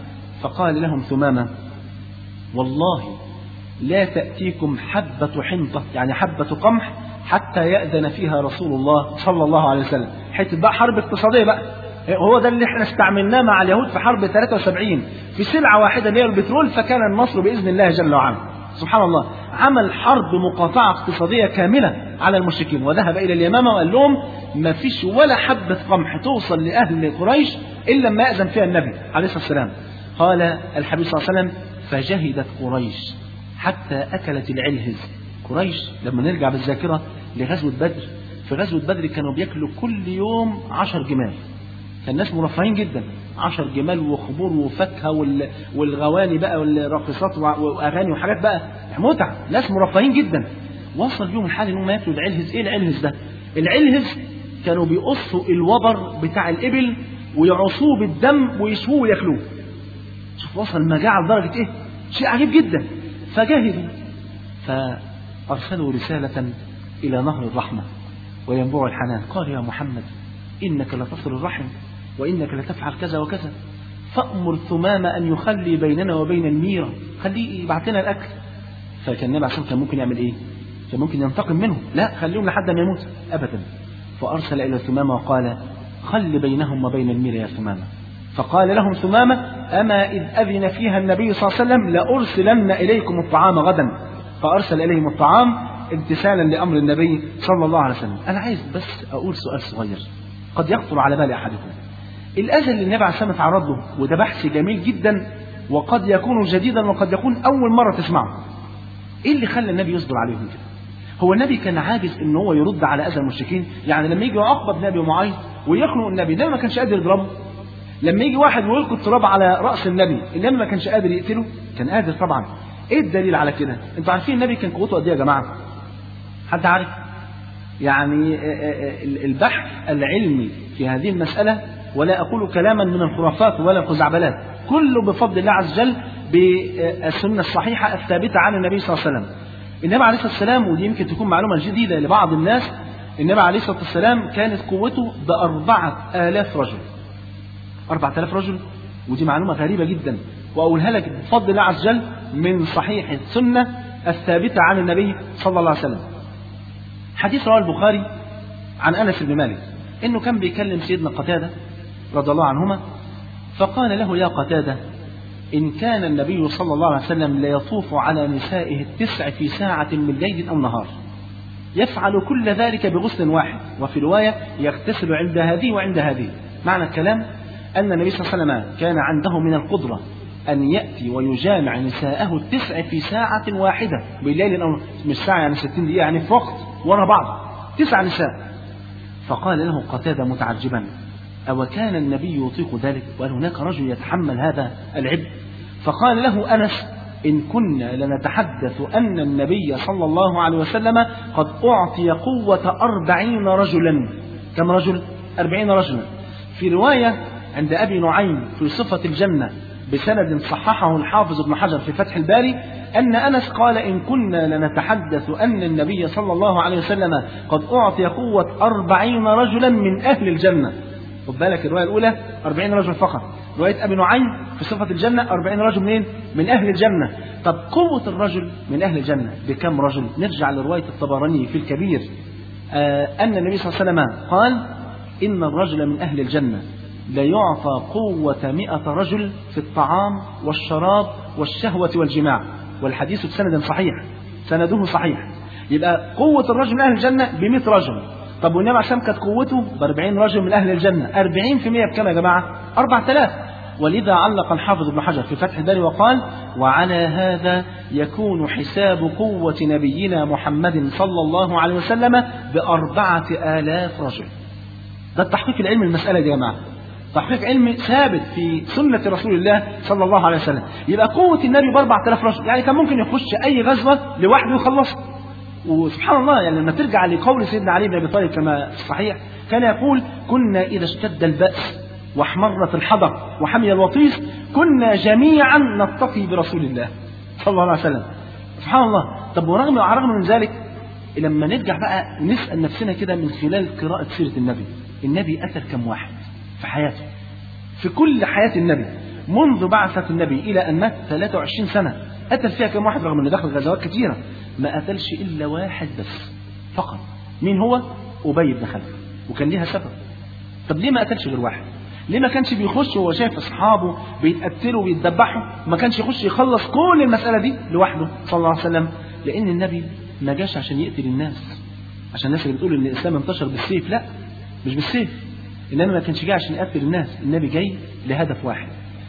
فقال لهم ثمامة والله لا تأتيكم حبة حنطة يعني حبة قمح حتى يأذن فيها رسول الله صلى الله عليه وسلم. حتى بقى حرب اقتصادية بقى، هو ده اللي احنا استعملناه مع اليهود في حرب ثلاثة وسبعين في سلعة واحدة اللي هي البترول، فكان النصر بإذن الله جل وعلا. سبحان الله، عمل حرب مقاطعة اقتصادية كاملة على المشركين، وذهب إلى اليمامة وقال لهم ما فيش ولا حبة قمح توصل لأهل قريش إلا ما يأذن فيها النبي عليه الصلاة والسلام. قال الحبيب صلى الله عليه وسلم فجهدت قريش حتى أكلت العلهز. قريش لما نرجع بالذاكرة لغزوة بدر، في غزوة بدر كانوا بيأكلوا كل يوم عشر جمال، كان الناس مرفهين جدا، عشر جمال وخمور وفاكهة والغواني بقى والراقصات وأغاني وحاجات بقى متعة، ناس مرفهين جدا. وصل يوم الحال إنهم يأكلوا العلهز. إيه العلهز ده؟ العلهز كانوا بيقصوا الوبر بتاع الإبل ويعصوه بالدم ويشووه ويأكلوه. شوف وصل المجاعة لدرجة إيه؟ شيء عجيب جدا. فجاهدوا فأرسلوا رسالة إلى نهر الرحمة وينبوع الحنان، قال يا محمد إنك لتصل الرحم وإنك لتفعل كذا وكذا، فأمر ثمامة أن يخلي بيننا وبين الميرة، خليه يبعث لنا الأكل. فكان النبي عليه الصلاة والسلام كان ممكن يعمل إيه؟ كان ممكن ينتقم منهم، لا خليهم لحد ما يموت أبدا. فأرسل إلى ثمامة وقال خل بينهم وبين الميرة يا ثمامة. فقال لهم ثمامة أما إذ أذن فيها النبي صلى الله عليه وسلم لأرسلن إليكم الطعام غدا. فأرسل إليهم الطعام امتثالا لأمر النبي صلى الله عليه وسلم. أنا عايز بس أقول سؤال صغير قد يخطر على بال أحدكم. الأذى اللي النبي عليه الصلاة والسلام اتعرض له، وده بحث جميل جدا وقد يكون جديدا وقد يكون أول مرة تسمعه، إيه اللي خلى النبي يصبر عليهم كده؟ هو النبي كان عاجز إن هو يرد على أذى المشركين؟ يعني لما يجي عقبة بن أبي معيط ويخنق النبي ده ما كانش قادر يضربه؟ لما يجي واحد ويلقي التراب على رأس النبي النبي ما كانش قادر يقتله؟ كان قادر طبعا. إيه الدليل على كده؟ أنتوا عارفين النبي كان قوته قد إيه يا جماعة؟ حد عارف؟ يعني البحث العلمي في هذه المسألة، ولا أقول كلاما من الخرافات ولا الخزعبلات، كله بفضل الله عز وجل بالسنة الصحيحة الثابتة عن النبي صلى الله عليه وسلم. النبي عليه الصلاة والسلام، ودي يمكن تكون معلومة جديدة لبعض الناس، النبي عليه الصلاة والسلام كانت قوته بأربعة آلاف رجل. أربعة آلاف رجل، ودي معلومة غريبة جدا، وأقولها لك بفضل الله عز وجل من صحيح السنة الثابتة عن النبي صلى الله عليه وسلم. حديث رواه البخاري عن أنس بن مالك إنه كان بيكلم سيدنا قتادة رضي الله عنهما، فقال له يا قتادة إن كان النبي صلى الله عليه وسلم ليطوف على نسائه التسع في ساعة من ليل أو نهار، يفعل كل ذلك بغسل واحد، وفي رواية يغتسل عند هذه وعند هذه. معنى الكلام أن النبي صلى الله عليه وسلم كان عنده من القدرة أن يأتي ويجامع نساءه التسع في ساعة واحدة بالليل، أو مش ساعة يعني ستين دقيقة، يعني في وقت ورا بعض تسع نساء. فقال له قتادة متعجبا أو كان النبي يطيق ذلك؟ وأن هناك رجل يتحمل هذا العبء؟ فقال له أنس إن كنا لنتحدث أن النبي صلى الله عليه وسلم قد أعطي قوة أربعين رجلا. كم رجل؟ أربعين رجلا. في رواية عند أبي نعيم في صفة الجنة بسند صححه الحافظ ابن حجر في فتح الباري أن أنس قال إن كنا لنتحدث أن النبي صلى الله عليه وسلم قد أعطي قوة أربعين رجلا من أهل الجنة. خد بالك الرواية الأولى أربعين رجل فقط، رواية أبي نعيم في صفة الجنة أربعين رجل منين؟ من أهل الجنة. طب قوة الرجل من أهل الجنة بكم رجل؟ نرجع لرواية الطبراني في الكبير آه أن النبي صلى الله عليه وسلم قال إن الرجل من أهل الجنة ليعطى قوة مئة رجل في الطعام والشراب والشهوة والجماع، والحديث بسند صحيح، سنده صحيح. يبقى قوة الرجل من أهل الجنة بمئة رجل. طب والنبي عشان كانت قوته بأربعين رجل من أهل الجنة، أربعين في مئة بكم يا جماعة؟ أربعة آلاف. ولذا علق الحافظ ابن حجر في فتح الباري وقال وعلى هذا يكون حساب قوة نبينا محمد صلى الله عليه وسلم بأربعة آلاف رجل. ده التحقيق العلمي المسألة دي يا جماعة، تحقيق علمي ثابت في سنة رسول الله صلى الله عليه وسلم. يبقى قوة النبي بأربعة آلاف رجل، يعني كان ممكن يخش أي غزوة لوحده ويخلصها. وسبحان الله يعني لما ترجع لقول سيدنا علي بن أبي طالب كما صحيح كان يقول كنا إذا اشتد البأس واحمرت الحضر وحمي الوطيس كنا جميعا نتقي برسول الله صلى الله عليه وسلم. سبحان الله. طب ورغم رغم من ذلك لما نرجع بقى نسأل نفسنا كده من خلال قراءة سيرة النبي، النبي قتل كم واحد في حياته؟ في كل حياة النبي منذ بعثة النبي إلى أن مات ثلاثة وعشرين سنة قتل فيها كم واحد؟ رغم أنه دخل غزوات كثيرة ما قتلش إلا واحد بس فقط. مين هو؟ أبي بن خلف، وكان ليها سبب. طب ليه ما قتلش غير واحد؟ ليه ما كانش بيخش وهو شايف اصحابه بيتقتلوا وبيتذبحوا؟ ما كانش يخش يخلص كل المساله دي لوحده صلى الله عليه وسلم؟ لان النبي ما جاش عشان يقتل الناس، عشان الناس اللي بتقول ان الاسلام انتشر بالسيف، لا مش بالسيف. النبي ما كانش جاي عشان يقتل الناس، النبي جاي لهدف واحد،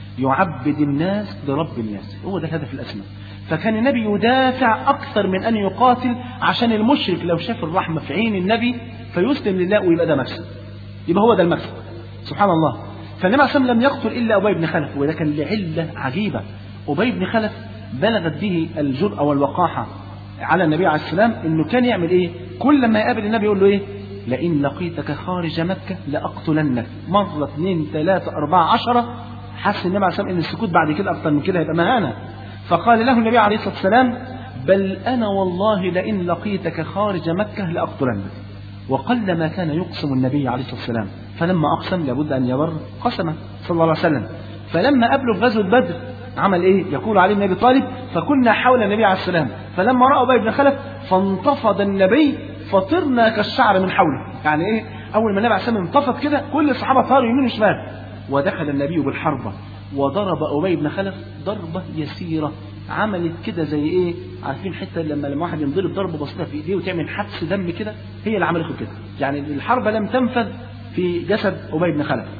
يعبد الناس لرب الناس، هو ده الهدف الاسمى. فكان النبي يدافع اكثر من ان يقاتل، عشان المشرك لو شاف الرحمه في عين النبي فيسلم لله ويبقى ده مكسب، يبقى هو ده المكسب. سبحان الله. فالنبي عليه الصلاه والسلام لم يقتل الا ابي بن خلف، وده كان لعله عجيبه. ابي بن خلف بلغت به الجرأه والوقاحه على النبي عليه السلام، انه كان يعمل ايه؟ كل ما يقابل النبي يقول له ايه؟ لئن لقيتك خارج مكه لاقتلنك، مره اثنين ثلاثه اربعه عشره. حس النبي عليه الصلاه والسلام ان السكوت بعد كده اكثر من كده هيبقى مهانه، فقال له النبي عليه الصلاه والسلام: بل انا والله لئن لقيتك خارج مكه لاقتلنك. وقل ما كان يقسم النبي عليه الصلاه والسلام، فلما اقسم لابد ان يبر قسمه صلى الله عليه وسلم. فلما قابله في غزوه بدر عمل ايه؟ يقول علي بن ابي طالب: فكنا حول النبي عليه السلام، فلما راى ابي بن خلف فانتفض النبي فطرنا كالشعر من حوله. يعني ايه؟ اول ما النبي عليه السلام انتفض كده كل الصحابه طاروا يمين وشمال، ودخل النبي بالحربه وضرب ابي بن خلف ضربه يسيره، عملت كده زي ايه؟ عارفين حته لما لما واحد ينضرب ضربه بسيطه في ايديه وتعمل حبس دم كده، هي اللي عملته كده. يعني الحربه لم تنفذ في جسد ابي بن خلف،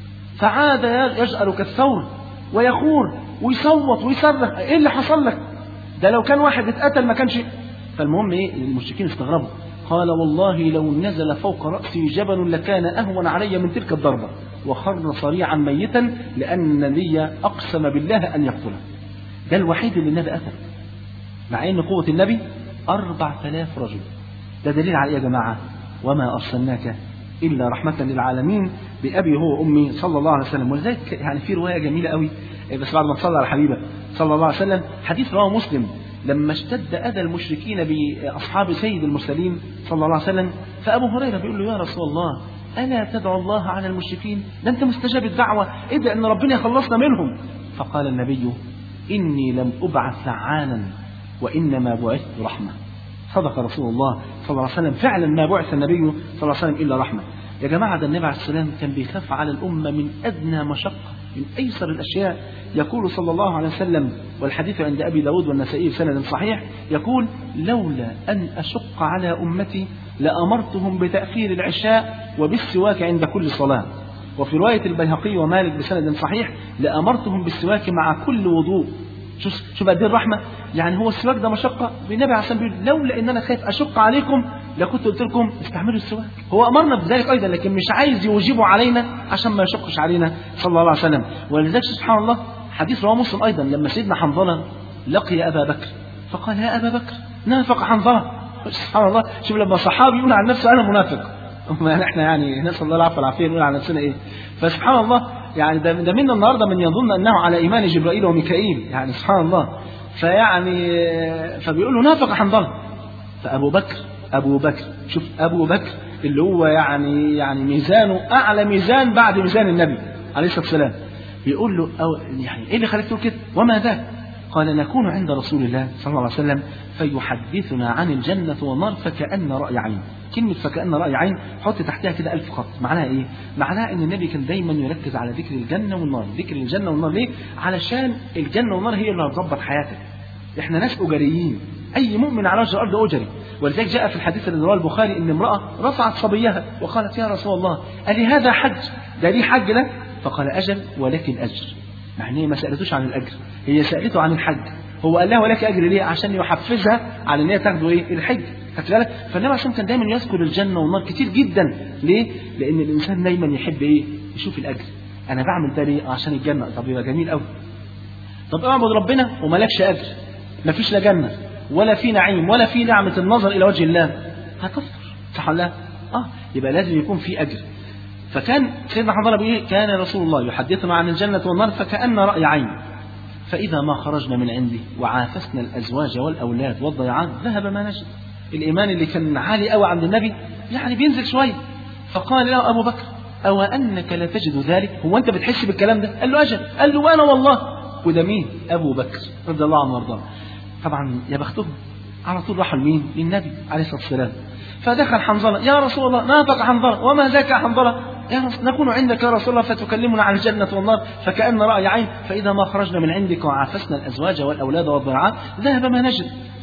فعاد يجأر كالثور ويخور ويصوت ويصرخ: ايه اللي حصل لك؟ ده لو كان واحد اتقتل ما كانش. فالمهم ايه؟ المشركين استغربوا، قال: والله لو نزل فوق رأسي جبل لكان أهون علي من تلك الضربة، وخر صريعا ميتا لأن النبي أقسم بالله أن يقتله. ده الوحيد اللي النبي قتل، مع أن قوة النبي أربعة آلاف رجل. ده دليل على يا جماعة: وما أرسلناك إلا رحمة للعالمين، بأبي هو أمي صلى الله عليه وسلم. ولذلك يعني في رواية جميلة قوي، بس بعد ما تصلى على حبيبه صلى الله عليه وسلم، حديث رواه مسلم لما اشتد أذى المشركين بأصحاب سيد المرسلين صلى الله عليه وسلم، فأبو هريرة بيقول له: يا رسول الله ألا تدعو الله على المشركين؟ ده أنت مستجاب الدعوة، ادعي أن ربنا يخلصنا منهم. فقال النبي: إني لم أبعث لعانا وإنما بعثت رحمة. صدق رسول الله صلى الله عليه وسلم، فعلا ما بعث النبي صلى الله عليه وسلم إلا رحمة. يا جماعة ده النبي عليه السلام كان بيخاف على الأمة من أدنى مشقة، من أيسر الأشياء. يقول صلى الله عليه وسلم، والحديث عند أبي داود والنسائي بسند صحيح، يقول: لولا أن أشق على أمتي لأمرتهم بتأخير العشاء وبالسواك عند كل صلاة. وفي رواية البيهقي ومالك بسند صحيح: لأمرتهم بالسواك مع كل وضوء. شوف شوف قد ايه الرحمة. يعني هو السواك ده مشقة، النبي عليه الصلاة والسلام بيقول: لولا ان انا خايف اشق عليكم لكنت قلت لكم استعملوا السواك. هو امرنا بذلك ايضا، لكن مش عايز يوجبه علينا عشان ما يشقش علينا صلى الله عليه وسلم. ولذلك سبحان الله حديث رواه مسلم ايضا لما سيدنا حنظلة لقي ابا بكر فقال: يا ابا بكر نافق حنظلة. سبحان الله، شوف لما صحابي يقول عن نفسه انا منافق، ما احنا يعني نسال الله العفو والعافيه نقول عن نفسنا ايه؟ فسبحان الله يعني ده, ده منا النهارده من يظن انه على ايمان جبرائيل وميكائيل، يعني سبحان الله. فيعني فبيقول له: نافق حنظلة. فابو بكر ابو بكر شوف ابو بكر اللي هو يعني يعني ميزانه اعلى ميزان بعد ميزان النبي عليه الصلاه والسلام، بيقول له: أو يعني ايه اللي خلاك تقول كده؟ وما ذاك؟ قال: نكون عند رسول الله صلى الله عليه وسلم فيحدثنا عن الجنة والنار فكأن رأي عين. كلمة فكأن رأي عين حط تحتها كده ألف خط. معناها إيه؟ معناها إن النبي كان دايما يركز على ذكر الجنة والنار. ذكر الجنة والنار ليه؟ علشان الجنة والنار هي اللي هتظبط حياتك. إحنا ناس أجريين، أي مؤمن على وجه الأرض أجري. ولذلك جاء في الحديث اللي رواه البخاري إن امرأة رفعت صبيها وقالت: يا رسول الله ألي هذا حج؟ ده ليه حج لك؟ فقال: أجل ولك الأجر. يعني ما سألتوش عن الأجر، هي سألته عن الحج. هو قال لها: ولك أجر ليه؟ عشان يحفزها على ان هي تاخده ايه؟ الحج. خدت بالك؟ فالنبي عشان كان دايما يذكر الجنة والنار كتير جدا. ليه؟ لأن الإنسان دايما يحب ايه؟ يشوف الأجر. أنا بعمل ده ليه؟ عشان الجنة. طب يبقى جميل قوي. طب اعبد ربنا ومالكش أجر، مفيش لا جنة ولا في نعيم ولا في نعمة النظر إلى وجه الله، هتكفر. صح ولا لا؟ اه يبقى لازم يكون في أجر. فكان سيدنا حنظلة بإيه؟ كان رسول الله يحدثنا عن الجنة والنار فكأن رأي عين، فإذا ما خرجنا من عنده وعافسنا الأزواج والأولاد والضيعات ذهب ما نجد. الإيمان اللي كان عالي قوي عند النبي يعني بينزل شوية. فقال له أبو بكر: أو أنك لا تجد ذلك؟ هو أنت بتحس بالكلام ده؟ قال له: أجل. قال له: وأنا والله. وده مين؟ أبو بكر رضي الله عنه وارضاه. طبعا يا بختهم، على طول راحوا لمين؟ للنبي عليه الصلاة والسلام. فدخل حنظلة: يا رسول الله نافق حنظلة. وما ذاك يا حنظلة؟ يا رسول نكون عندك يا رسول الله فتكلمنا عن الجنة والنار فكأن رأي عين، فإذا ما خرجنا من عندك وعافسنا الأزواج والأولاد والضيعات ذهب ما نجد.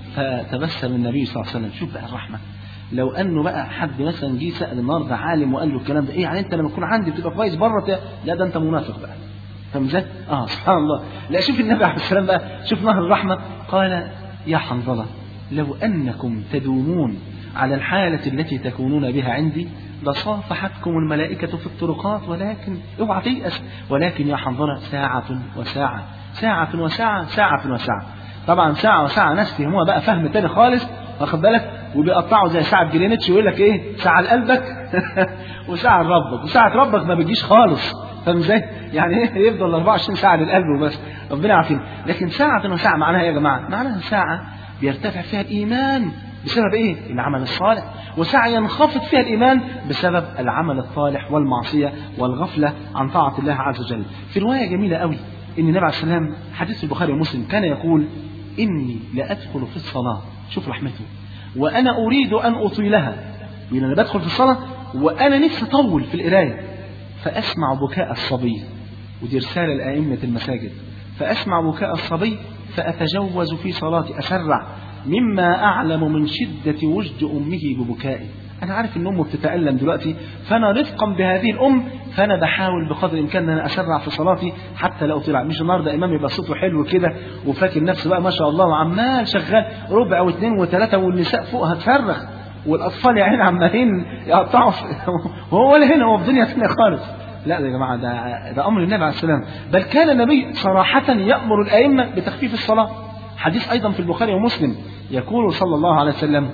فتبسم النبي صلى الله عليه وسلم. شوف بقى الرحمة، لو أنه بقى حد مثلا جه سأل النهارده عالم وقال له الكلام ده، إيه يعني أنت لما تكون عندي بتبقى كويس بره؟ لا ده أنت منافق بقى. فاهم ازاي؟ اه سبحان الله. لا شوف النبي عليه السلام بقى، شوف نهر الرحمة. قال يا حنظلة لو أنكم تدومون على الحالة التي تكونون بها عندي لصافحتكم الملائكة في الطرقات، ولكن اوعى تيأس، ولكن يا حنظلة ساعة وساعة ساعة وساعة ساعة وساعة. طبعا ساعة وساعة ناس فهموها بقى فهم تاني خالص، واخد بالك، وبيقطعوا زي ساعة جرينتش ويقول لك ايه ساعة لقلبك وساعة لربك، وساعة ربك ما بتجيش خالص. فاهم ازاي؟ يعني ايه يفضل أربعة وعشرين ساعة للقلب وبس، ربنا يعافينا. لكن ساعة وساعة معناها يا جماعة، معناها ساعة بيرتفع فيها الإيمان بسبب ايه؟ العمل الصالح، وساعة ينخفض فيها الإيمان بسبب العمل الطالح والمعصية والغفلة عن طاعة الله عز وجل. في رواية جميلة قوي ان النبي عليه السلام حديث في البخاري ومسلم كان يقول إني لأدخل في الصلاة، شوف رحمته، وأنا أريد أن أطيلها، يعني أنا بدخل في الصلاة وأنا نفسي أطول في القراية، فأسمع بكاء الصبي، ودي رسالة لأئمة المساجد، فأسمع بكاء الصبي فأتجوز في صلاتي، أسرع مما أعلم من شدة وجد أمه ببكائي. أنا عارف إن أمه بتتألم دلوقتي، فأنا رفقا بهذه الأم فأنا بحاول بقدر الإمكان أن أنا أسرع في صلاتي حتى لا أطيل. مش النهارده إمام يبقى صوته حلو كده وفاكر نفسه بقى ما شاء الله وعمال شغال ربع واثنين وثلاثة والنساء فوقها تصرخ والأطفال يا عين عمالين يقطعوا وهو ولا هنا، هو في دنيا ثانية خالص. لا يا جماعة، ده ده أمر النبي عليه السلام، بل كان النبي صراحة يأمر الأئمة بتخفيف الصلاة. حديث أيضا في البخاري ومسلم يقول صلى الله عليه وسلم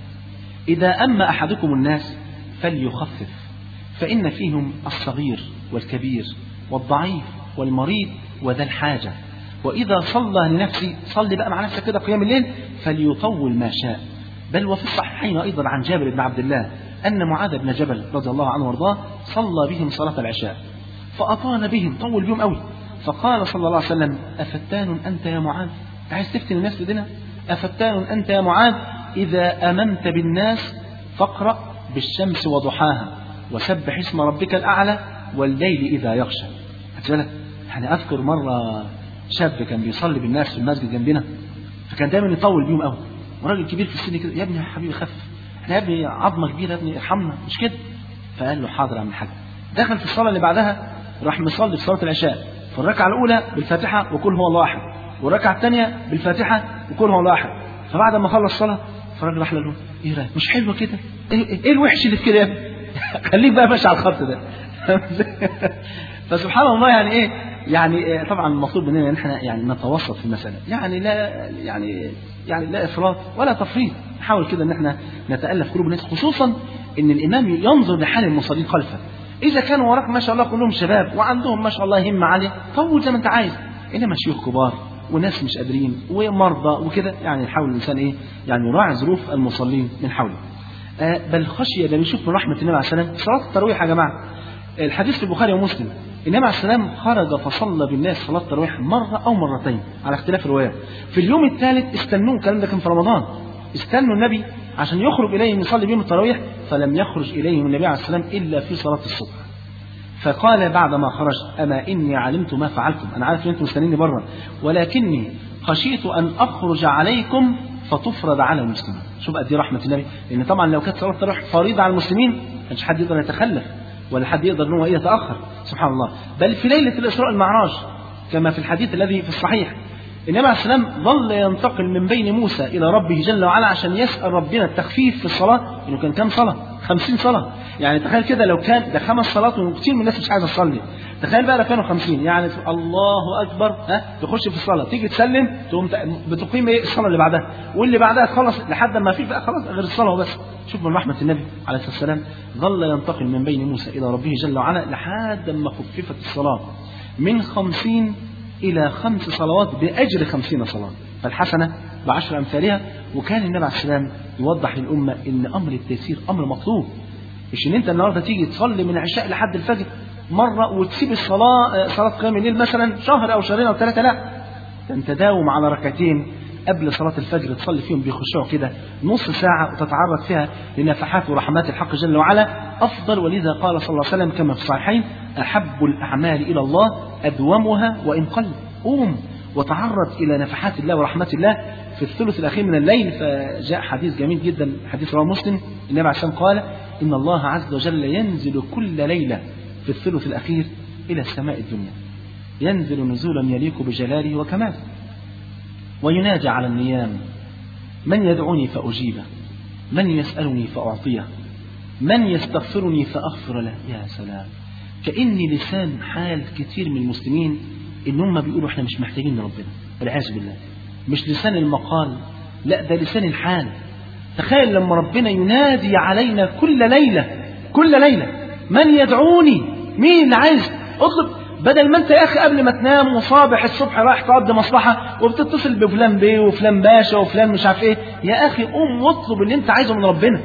إذا أما أحدكم الناس فليخفف، فإن فيهم الصغير والكبير والضعيف والمريض وذا الحاجة، وإذا صلى لنفسه صلي بقى مع نفسك كده قيام الليل فليطول ما شاء. بل وفي الصحيحين أيضا عن جابر بن عبد الله أن معاذ بن جبل رضي الله عنه وارضاه صلى بهم صلاة العشاء فأطال بهم، طول بهم قوي، فقال صلى الله عليه وسلم أفتان أنت يا معاذ؟ عايز تفتن الناس بدنا؟ أفتان أنت يا معاذ؟ إذا أممت بالناس فاقرأ بالشمس وضحاها وسبح اسم ربك الأعلى والليل إذا يغشى. أتبالك يعني أذكر مرة شاب كان بيصلي بالناس في المسجد جنبنا، فكان دايما يطول بيهم قوي، وراجل كبير في السن كده، يا ابني يا حبيبي خفف، احنا يا ابني عظمة كبيرة، يا ابني ارحمنا مش كده. فقال له حاضر اعمل حاجة. دخل في الصلاة اللي بعدها راح مصلي في صلاة العشاء، في الركعة الأولى بالفاتحة وقل هو الله أحد، والركعة الثانية بالفاتحة وقل هو الله أحد. فبعد ما خلص الصلاة فالراجل راح له ايه رايك مش حلوة كده؟ ايه, إيه الوحش اللي في كده يا ابني؟ خليك بقى ماشي على الخط ده. فسبحان الله يعني ايه يعني طبعا المطلوب مننا ان احنا يعني نتوسط في المسألة، يعني لا يعني يعني لا افراط ولا تفريط، نحاول كده ان احنا نتألف قلوب الناس، خصوصا ان الامام ينظر لحال المصلين خلفه. اذا كانوا وراك ما شاء الله كلهم شباب وعندهم ما شاء الله همة عالية طول زي ما انت عايز، انما شيوخ كبار وناس مش قادرين ومرضى وكده، يعني يحاول الانسان ايه يعني يراعي ظروف المصلين من حوله. آه بل خشية ده بيشوف من رحمة النبي عليه السلام صلاة التراويح يا جماعة. الحديث في البخاري ومسلم النبي عليه السلام خرج فصلى بالناس صلاة التراويح مرة أو مرتين على اختلاف الروايات. في اليوم الثالث استنوه، الكلام ده كان في رمضان، استنوا النبي عشان يخرج إليهم يصلي بهم التراويح، فلم يخرج إليهم النبي عليه السلام إلا في صلاة الصبح. فقال بعد ما خرج أما إني علمت ما فعلتم، أنا عارف أن أنتم مستنيني بره، ولكني خشيت أن أخرج عليكم فتفرض على المسلمين. شوف قد ايه رحمة النبي، لأن طبعا لو كانت صلاة التراويح فريضة على المسلمين ما كانش حد يقدر يتخلف ولا حد يقدر ان هو يتأخر، سبحان الله. بل في ليلة الإسراء المعراج كما في الحديث الذي في الصحيح النبي عليه السلام ظل ينتقل من بين موسى إلى ربه جل وعلا عشان يسأل ربنا التخفيف في الصلاة، إنه كان كام صلاة؟ خمسين صلاة. يعني تخيل كده لو كان ده خمس صلوات وكثير من الناس مش عايزة تصلي، تخيل بقى لو كانوا خمسين، يعني الله أكبر ها تخش في الصلاة تيجي تسلم تقوم بتقيم إيه الصلاة اللي بعدها واللي بعدها تخلص لحد ما في بقى خلاص غير الصلاة وبس. شوف من رحمة النبي عليه الصلاة والسلام ظل ينتقل من بين موسى إلى ربه جل وعلا لحد ما خففت الصلاة من خمسين إلى خمس صلوات بأجر خمسين صلاة، فالحسنة بعشر أمثالها. وكان النبي عليه السلام يوضح للأمة إن أمر التيسير أمر مطلوب، مش إن أنت النهاردة تيجي تصلي من العشاء لحد الفجر مرة وتسيب الصلاة صلاة قيام الليل مثلا شهر أو شهرين أو ثلاثة، لا، أنت داوم على ركعتين قبل صلاة الفجر تصلي فيهم بخشوع كده نص ساعة وتتعرض فيها لنفحات ورحمات الحق جل وعلا أفضل. ولذا قال صلى الله عليه وسلم كما في الصحيحين أحب الأعمال إلى الله أدومها وإن قل. قوم وتعرض إلى نفحات الله ورحمة الله في الثلث الأخير من الليل. فجاء حديث جميل جدا، حديث رواه مسلم، النبي عليه الصلاة والسلام قال إن الله عز وجل ينزل كل ليلة في الثلث الأخير إلى السماء الدنيا، ينزل نزولا يليق بجلاله وكماله، وينادي على النيام من يدعوني فأجيبه، من يسألني فأعطيه، من يستغفرني فأغفر له. يا سلام، كأني لسان حال كثير من المسلمين إن هم بيقولوا إحنا مش محتاجين لربنا والعياذ بالله. مش لسان المقال، لا ده لسان الحال. تخيل لما ربنا ينادي علينا كل ليلة كل ليلة من يدعوني، مين اللي عايز اطلب، بدل ما انت يا اخي قبل ما تنام وصابح الصبح رايح تقضي مصلحة وبتتصل بفلان بيه وفلان باشا وفلان مش عارف ايه، يا اخي قوم واطلب اللي انت عايزه من ربنا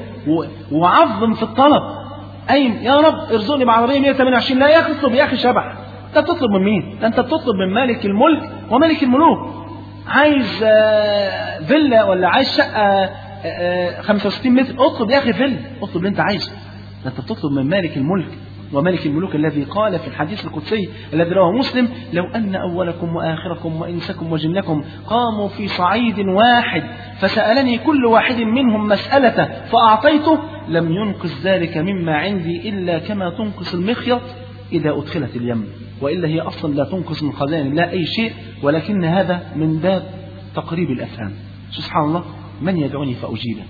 وعظم في الطلب. قايم يا رب ارزقني بعربية مية وتمانية وعشرين، لا يا اخي اطلب يا اخي شبح. انت بتطلب من مين؟ انت بتطلب من مالك الملك وملك الملوك. عايز فيلا ولا عايز شقة خمسة وستين متر، اطلب يا اخي فيلا، اطلب اللي انت عايزه. انت بتطلب من مالك الملك وملك الملوك الذي قال في الحديث القدسي الذي رواه مسلم لو أن أولكم وآخركم وإنسكم وجنكم قاموا في صعيد واحد فسألني كل واحد منهم مسألة فأعطيته لم ينقص ذلك مما عندي إلا كما تنقص المخيط إذا أدخلت اليم، وإلا هي أصلا لا تنقص من خزائن الله أي شيء، ولكن هذا من باب تقريب الأفهام. سبحان الله، من يدعوني فأجيبه،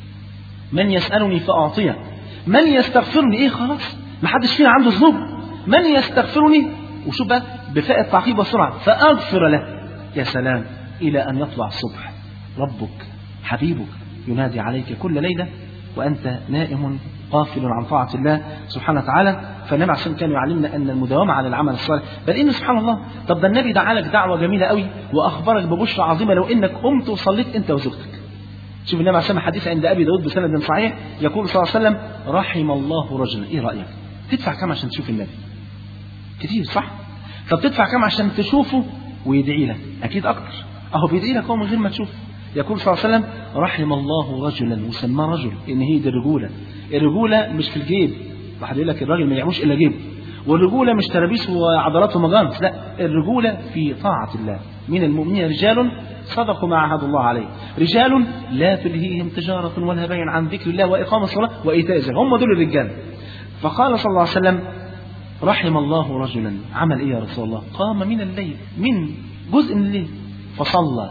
من يسألني فأعطيه، من يستغفرني. إيه خلاص ما حدش فينا عنده ذنوب، من يستغفرني وشوف بقى بفاء التعقيب والسرعة فأغفر له. يا سلام، إلى أن يطلع الصبح ربك حبيبك ينادي عليك كل ليلة وأنت نائم غافل عن طاعة الله سبحانه وتعالى. فالنبي عشان كان يعلمنا أن المداومة على العمل الصالح، بل إن سبحان الله طب ده النبي دعا لك دعوة جميلة قوي وأخبرك ببشرى عظيمة لو إنك قمت وصليت أنت وزوجتك. شوف النبي عليه حديث عند أبي داود بسند صحيح يقول صلى الله عليه وسلم رحم الله رجلا. إيه رأيك؟ تدفع كم عشان تشوف النبي؟ كتير صح؟ طب تدفع كم عشان تشوفه ويدعي لك؟ أكيد أكتر. أهو بيدعي لك هو من غير ما تشوف. يقول صلى الله عليه وسلم رحم الله رجلا، وسماه رجل إن هي دي الرجولة. الرجولة مش في الجيب، واحد يقول لك الراجل ما يعملش إلا جيب، والرجولة مش ترابيس وعضلات ومجانس، لا الرجولة في طاعة الله. من المؤمنين رجال صدقوا ما عاهدوا الله عليه، رجال لا تلهيهم تجارة ولا بيع عن ذكر الله وإقام الصلاة وإيتاء الزكاة، هم دول الرجال. فقال صلى الله عليه وسلم رحم الله رجلا عمل إيه يا رسول الله؟ قام من الليل، من جزء من الليل فصلى،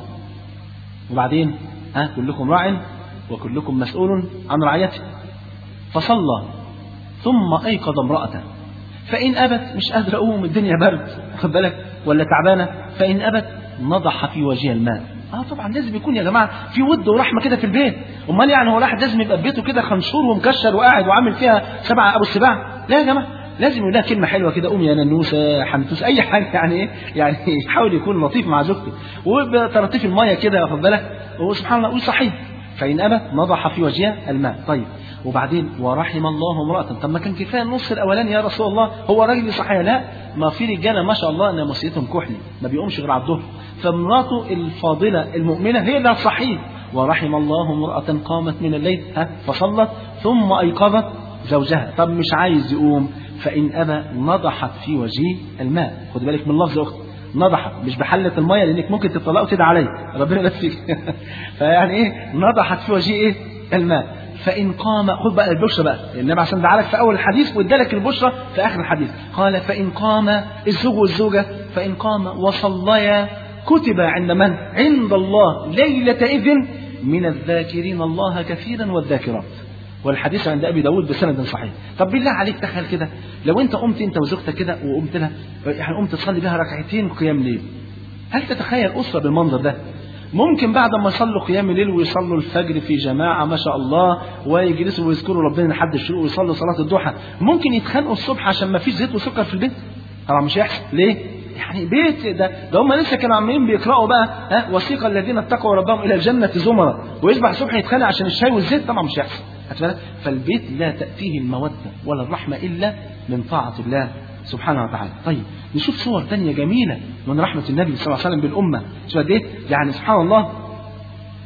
وبعدين ها كلكم راع وكلكم مسؤول عن رعيته، فصلى ثم أيقظ امرأته فإن أبت، مش قادر أقوم الدنيا برد خد بالك ولا تعبانة، فإن أبت نضح في وجهها الماء. اه طبعا لازم يكون يا جماعه في ود ورحمه كده في البيت، امال يعني هو الواحد لازم يبقى في بيته كده خنشور ومكشر وقاعد وعامل فيها سبعه ابو السباع؟ لا يا جماعه، لازم يقول لها كلمه حلوه كده، قوم يا ننوسه حنتوس اي حاجه، يعني ايه يعني يحاول يكون لطيف مع زوجته وبترطيف الميه كده واخد بالك، وسبحان الله قول صحيح. فإن أبت نضح في وجهها الماء. طيب وبعدين ورحم الله امرأة، طب ما كان كفاية النص الأولاني يا رسول الله، هو راجل صحيح؟ لا، ما في رجالة ما شاء الله ناموسيتهم كحلي ما بيقومش غير على الظهر، فمراته الفاضلة المؤمنة هي اللي صحيح. ورحم الله امرأة قامت من الليل ها فصلت ثم أيقظت زوجها، طب مش عايز يقوم، فإن أبى نضحت في وجهه الماء. خد بالك من لفظ أخت، نضحت مش بحلة المية لأنك ممكن تطلقوا كده عليه ربنا لا فيك فيعني إيه نضحت في وجهه إيه الماء. فإن قام، خد بقى البشرى بقى، النبي عشان دعالك في أول الحديث وادالك البشرى في آخر الحديث، قال فإن قام الزوج والزوجة فإن قام وصليا كتب عند من؟ عند الله ليلة إذن من الذاكرين الله كثيرا والذاكرات. والحديث عند أبي داود بسند صحيح. طب بالله عليك تخيل كده لو أنت قمت أنت وزوجتك كده وقمت لها يعني قمت تصلي بها ركعتين قيام ليل، هل تتخيل أسرة بالمنظر ده؟ ممكن بعد ما يصلوا قيام الليل ويصلوا الفجر في جماعة ما شاء الله ويجلسوا ويذكروا ربنا لحد الشروق ويصلوا صلاة الضحى، ممكن يتخانقوا الصبح عشان ما فيش زيت وسكر في البيت؟ طبعا مش هيحصل. ليه؟ يعني بيت ده ده هم لسه كانوا عمالين بيقرأوا بقى ها وثيق الذين اتقوا ربهم إلى الجنة زمرا، ويصبح الصبح يتخانق عشان الشاي والزيت؟ طبعا مش هيحصل. فالبيت لا تأتيه المودة ولا الرحمة إلا من طاعة الله سبحانه وتعالى. طيب نشوف صور تانية جميلة من رحمة النبي صلى الله عليه وسلم بالأمة. شو قد إيه يعني سبحان الله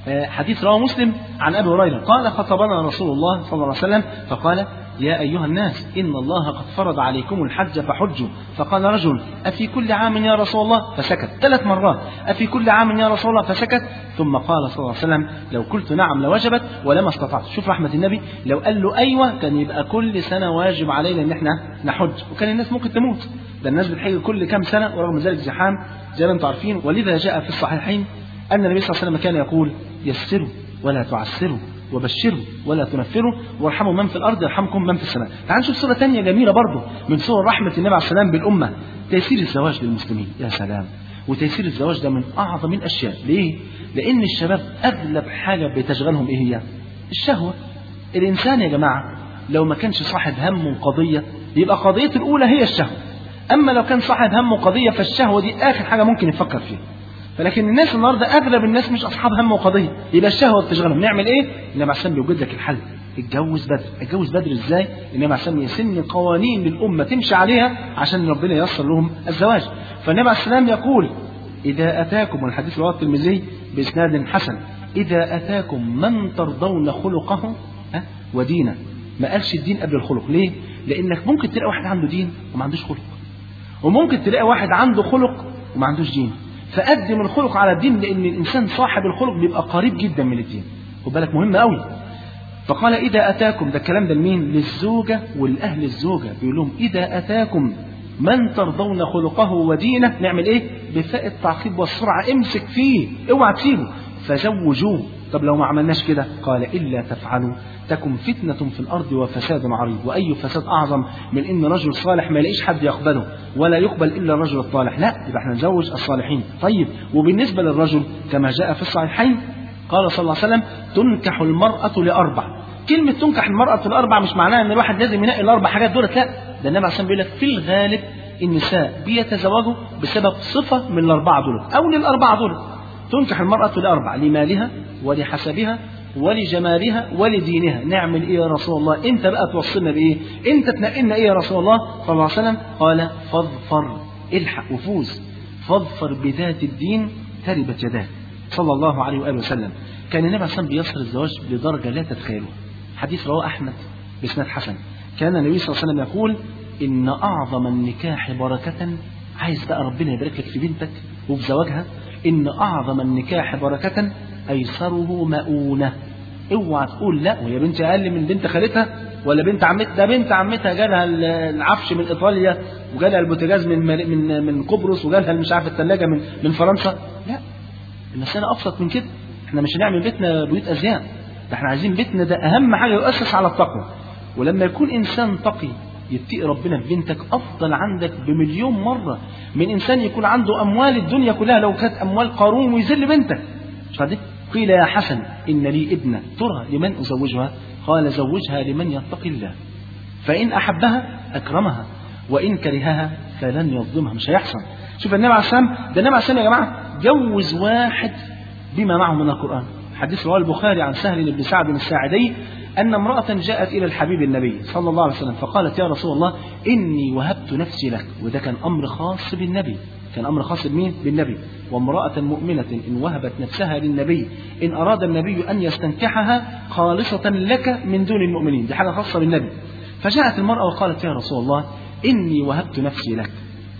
حديث رواه مسلم عن أبي هريرة قال خطبنا رسول الله صلى الله عليه وسلم فقال يا أيها الناس إن الله قد فرض عليكم الحج فحجوا. فقال رجل أفي كل عام يا رسول الله؟ فسكت ثلاث مرات. أفي كل عام يا رسول الله؟ فسكت. ثم قال صلى الله عليه وسلم لو قلت نعم لوجبت ولما استطعت. شوف رحمة النبي، لو قال له أيوة كان يبقى كل سنة واجب علينا إن احنا نحج، وكان الناس ممكن تموت، ده الناس بتحج كل كام سنة ورغم ذلك زحام زي ما انتم عارفين. ولذا جاء في الصحيحين أن النبي صلى الله عليه وسلم كان يقول يسروا ولا تعسروا وبشروا ولا تنفروا وارحموا من في الأرض يرحمكم من في السماء. تعالوا نشوف صورة تانية جميلة برضه من صور رحمة النبي عليه السلام بالأمة، تيسير الزواج للمسلمين. يا سلام، وتيسير الزواج ده من أعظم الأشياء. ليه؟ لأن الشباب أغلب حاجة بتشغلهم إيه هي؟ الشهوة. الإنسان يا جماعة لو ما كانش صاحب هم وقضية يبقى قضيته الأولى هي الشهوة، أما لو كان صاحب هم وقضية فالشهوة دي آخر حاجة ممكن يفكر فيها. فلكن الناس النهارده اغلب الناس مش اصحاب هم وقضيه، يبقى الشهوه بتشغلهم. نعمل ايه؟ النبي عليه السلام بيوجد لك الحل، اتجوز بدري. اتجوز بدري ازاي؟ النبي عليه السلام يسن قوانين للامه تمشي عليها عشان ربنا ييسر لهم الزواج. فالنبي عليه السلام يقول اذا اتاكم، والحديث رواه الترمذي باسناد حسن، اذا اتاكم من ترضون خلقه ها ودينه. ما قالش الدين قبل الخلق. ليه؟ لانك ممكن تلاقي واحد عنده دين وما عندوش خلق، وممكن تلاقي واحد عنده خلق وما عندوش دين. فقدم الخلق على الدين، لأن الإنسان صاحب الخلق بيبقى قريب جدا من الدين. خد بالك مهم قوي. فقال إذا أتاكم، ده الكلام ده لمين؟ للزوجة والأهل الزوجة، بيقول لهم إذا أتاكم من ترضون خلقه ودينه، نعمل إيه؟ بفاء التعقيب والسرعة، امسك فيه اوعى تسيبه، فزوجوه. طب لو ما عملناش كده؟ قال إلا تفعلوا تكن فتنة في الأرض وفساد عريض. وأي فساد أعظم من إن رجل صالح ما يلاقيش حد يقبله ولا يقبل إلا الرجل الصالح؟ لا، يبقى احنا نزوج الصالحين. طيب وبالنسبة للرجل كما جاء في الصحيحين قال صلى الله عليه وسلم تنكح المرأة لأربع. كلمة تنكح المرأة لأربع مش معناها إن الواحد لازم ينقي الأربع حاجات دولت، لا، ده النبي عليه الصلاة والسلام بيقول لك في الغالب النساء بيتزوجوا بسبب صفة من الأربعة دولت أو للأربعة دولت. تنكح المرأة لأربع: لمالها ولحسبها ولجمالها ولدينها. نعمل إيه يا رسول الله؟ أنت بقى توصلنا بإيه؟ أنت تنقلنا إيه يا رسول الله صلى الله عليه وسلم؟ قال فاظفر، الحق وفوز، فاظفر بذات الدين تربت يداك، صلى الله عليه وآله وسلم. كان النبي عليه الصلاة والسلام بيصل الزواج لدرجة لا تتخيلوها. حديث رواه أحمد بإسناد حسن، كان النبي صلى الله عليه وسلم يقول إن أعظم النكاح بركة، عايز بقى ربنا يبارك لك في بنتك وفي زواجها، إن أعظم النكاح بركة أيسره مؤونة. اوعى تقول لا وهي بنت أقل من بنت خالتها ولا بنت عمتها، ده بنت عمتها جالها العفش من إيطاليا وجالها البوتاجاز من من من قبرص وجالها مش عارف الثلاجة من من فرنسا. لا، المسألة أبسط من كده. احنا مش هنعمل بيتنا بيوت أزياء، ده احنا عايزين بيتنا ده أهم حاجة يؤسس على التقوى. ولما يكون إنسان تقي يتقي ربنا في بنتك أفضل عندك بمليون مرة من إنسان يكون عنده أموال الدنيا كلها، لو كانت أموال قارون ويذل بنتك. مش عارف. قيل يا حسن إن لي ابنة ترى لمن أزوجها؟ قال زوجها لمن يتقي الله، فإن أحبها أكرمها وإن كرهها فلن يظلمها. مش هيحصل. شوف النبي عليه السلام، ده النبي عليه السلام يا جماعة جوز واحد بما معه من القرآن. حديث رواه البخاري عن سهل بن سعد الساعدي أن امرأة جاءت إلى الحبيب النبي صلى الله عليه وسلم فقالت يا رسول الله إني وهبت نفسي لك. وده كان أمر خاص بالنبي، كان أمر خاص بمين؟ بالنبي. وامرأة مؤمنة إن وهبت نفسها للنبي إن أراد النبي أن يستنكحها خالصة لك من دون المؤمنين، دي حاجة خاصة بالنبي. فجاءت المرأة وقالت يا رسول الله إني وهبت نفسي لك.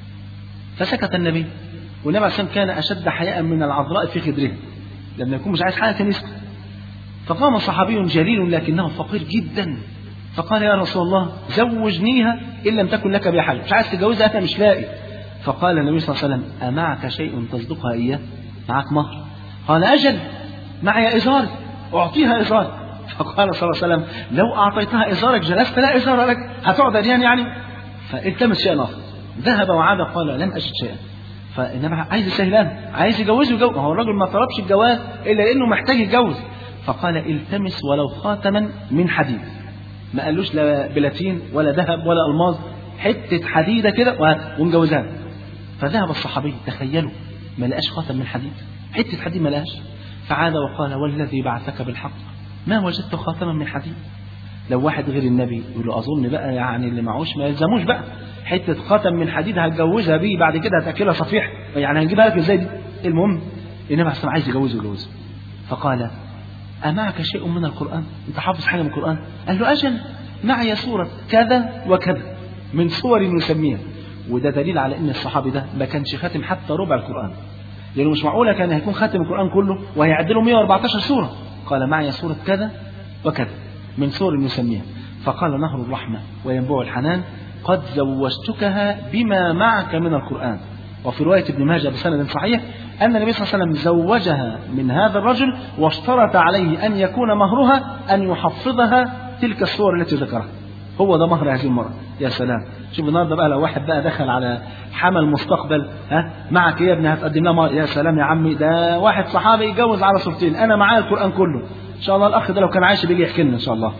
فسكت النبي، والنبي عليه الصلاة والسلام كان أشد حياء من العذراء في خدره، لما يكون مش عايز حاجة كان يسكت. فقام صحابي جليل لكنه فقير جدا فقال يا رسول الله زوجنيها إن لم تكن لك بها حاجة، مش عايز تجوزها أنا مش لاقي. فقال النبي صلى الله عليه وسلم أمعك شيء تصدقها إياه؟ معك مهر؟ قال أجل معي إزار أعطيها إزار. فقال صلى الله عليه وسلم لو أعطيتها إزارك جلست لا إزار لك، هتقعد أديان يعني؟ فالتمس شيئا آخر. ذهب وعاد قال لم أجد شيئا. فإنما عايز يسهلان، عايز يجوزه يجوز. هو الرجل ما طلبش الجواز إلا لأنه محتاج يتجوز. فقال التمس ولو خاتما من حديد، ما قالوش لا بلاتين ولا ذهب ولا ألماظ، حتة حديدة كده ونجوزها. فذهب الصحابي، تخيلوا، ما لقاش خاتم من حديد، حتة حديد ما لقاش. فعاد وقال والذي بعثك بالحق ما وجدت خاتما من حديد. لو واحد غير النبي يقول له أظن بقى يعني اللي معوش ما يلزموش بقى، حتة خاتم من حديد هتجوزها بيه بعد كده هتأكلها صفيح، يعني هنجيبها لك ازاي دي؟ المهم النبي عليه الصلاة والسلام عايز يجوزه يجوزه. فقال أمعك شيء من القرآن؟ أنت حافظ حاجة من القرآن؟ قال له أجل معي سورة كذا وكذا من سور نسميها. وده دليل على أن الصحابي ده ما كانش خاتم حتى ربع القرآن، لأنه مش معقولة كان هيكون خاتم القرآن كله وهيعدله مئة وأربعتاشر سورة. قال معي سورة كذا وكذا من سور نسميها. فقال نهر الرحمة وينبوع الحنان قد زوجتكها بما معك من القرآن. وفي رواية ابن ماجه بسند صحيح أن النبي صلى الله عليه وسلم زوجها من هذا الرجل واشترط عليه أن يكون مهرها أن يحفظها تلك الصور التي ذكرها. هو ده مهر هذه المرة. يا سلام. شوف النهارده بقى لو واحد بقى دخل على حمل مستقبل، ها معك يا ابني هتقدم لها مهر. يا سلام يا عمي، ده واحد صحابي يتجوز على صورتين، أنا معايا القرآن كله. إن شاء الله الأخ ده لو كان عايش بيجي يحكي لنا إن شاء الله.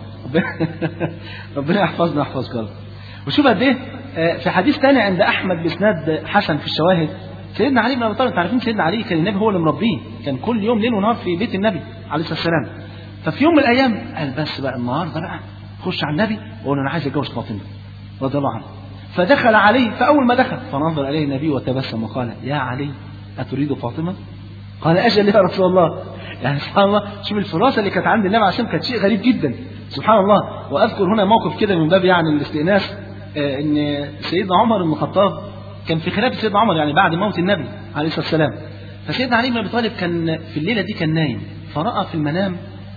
ربنا يحفظنا ويحفظك يا رب. وشوف قد إيه في حديث ثاني عند أحمد بإسناد حسن في الشواهد، سيدنا علي بن أبي طالب، عارفين سيدنا علي كان النبي هو اللي مربيه، كان كل يوم ليل ونهار في بيت النبي عليه الصلاة والسلام. ففي يوم من الأيام قال بس بقى النهارده بقى خش على النبي وقول له أنا عايز أتجوز فاطمة رضي الله عنها. فدخل عليه، فأول ما دخل فنظر إليه النبي وتبسم وقال يا علي أتريد فاطمة؟ قال أجل يا رسول الله. يعني سبحان الله، شوف الفراسة اللي كانت عند النبي عشان كانت شيء غريب جدا سبحان الله. وأذكر هنا موقف كده من باب يعني الاستئناس، إن سيدنا عمر بن الخطاب كان في خلافة سيدنا عمر يعني بعد موت النبي عليه الصلاة والسلام. فسيدنا علي بن أبي طالب كان في الليلة دي كان نايم، فرأى في المنام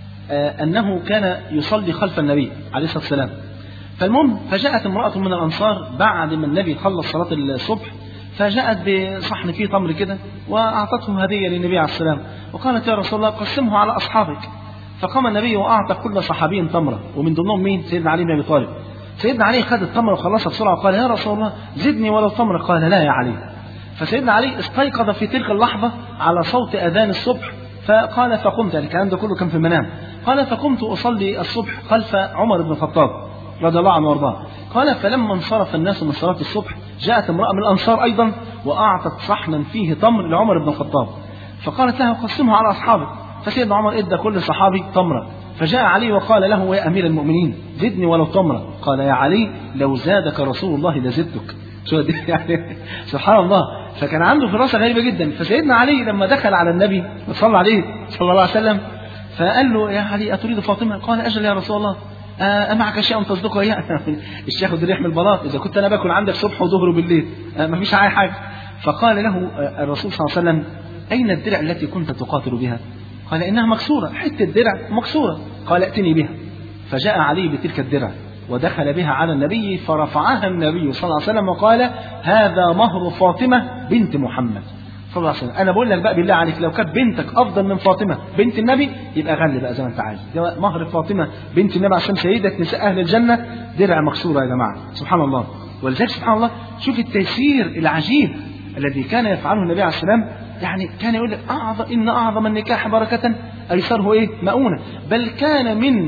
أنه كان يصلي خلف النبي عليه الصلاة والسلام. فالمهم فجاءت امرأة من الأنصار بعد ما النبي خلص صلاة الصبح، فجاءت بصحن فيه تمر كده وأعطته هدية للنبي عليه السلام، وقالت يا رسول الله قسمه على أصحابك. فقام النبي وأعطى كل صحابي تمرة، ومن ضمنهم مين؟ سيدنا علي بن أبي طالب. سيدنا علي خد التمر وخلصها بسرعة وقال يا رسول الله زدني ولو تمر. قال لا يا علي. فسيدنا علي استيقظ في تلك اللحظة على صوت أذان الصبح، فقال فقمت، الكلام ده كله كان في المنام، قال فقمت أصلي الصبح خلف عمر بن الخطاب رضي الله عنه وارضاه. قال فلما انصرف الناس من صلاة الصبح جاءت امرأة من الأنصار أيضا وأعطت صحنا فيه تمر لعمر بن الخطاب، فقالت لها قسمه على أصحابك. فسيدنا عمر ادى كل صحابي تمرة، فجاء علي وقال له يا أمير المؤمنين زدني ولو تمرة. قال يا علي لو زادك رسول الله لزدتك. شو يعني سبحان الله. فكان عنده فراسة غريبة جدا. فسيدنا علي لما دخل على النبي صلى عليه صلى الله عليه وسلم فقال له يا علي أتريد فاطمة؟ قال أجل يا رسول الله. أمعك شيء تصدقه إياه؟ الشيخ ده يحمل بلاط، إذا كنت أنا باكل عندك صبح وظهر وبالليل ما فيش أي حاجة. فقال له الرسول صلى الله عليه وسلم أين الدرع التي كنت تقاتل بها؟ قال إنها مكسورة، حتة درع مكسورة. قال ائتني بها. فجاء علي بتلك الدرع ودخل بها على النبي فرفعها النبي صلى الله عليه وسلم وقال هذا مهر فاطمة بنت محمد صلى الله عليه وسلم. أنا بقول لك بقى بالله عليك لو كانت بنتك أفضل من فاطمة بنت النبي يبقى غلي بقى زي ما أنت عايز. مهر فاطمة بنت النبي عشان سيدة نساء أهل الجنة درع مكسورة يا جماعة سبحان الله. ولذلك سبحان الله شوف التيسير العجيب الذي كان يفعله النبي عليه السلام. يعني كان يقول لك أعظم إن أعظم النكاح بركة أيسره إيه مؤونة. بل كان من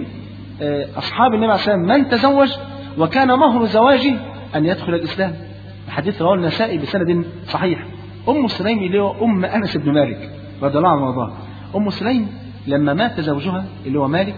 أصحاب النبي عليه السلام من تزوج وكان مهر زواجه أن يدخل الإسلام. الحديث رواه النسائي بسند صحيح. أم سليم اللي هو أم أنس بن مالك رضي الله عنه وارضاه. أم سليم لما مات زوجها اللي هو مالك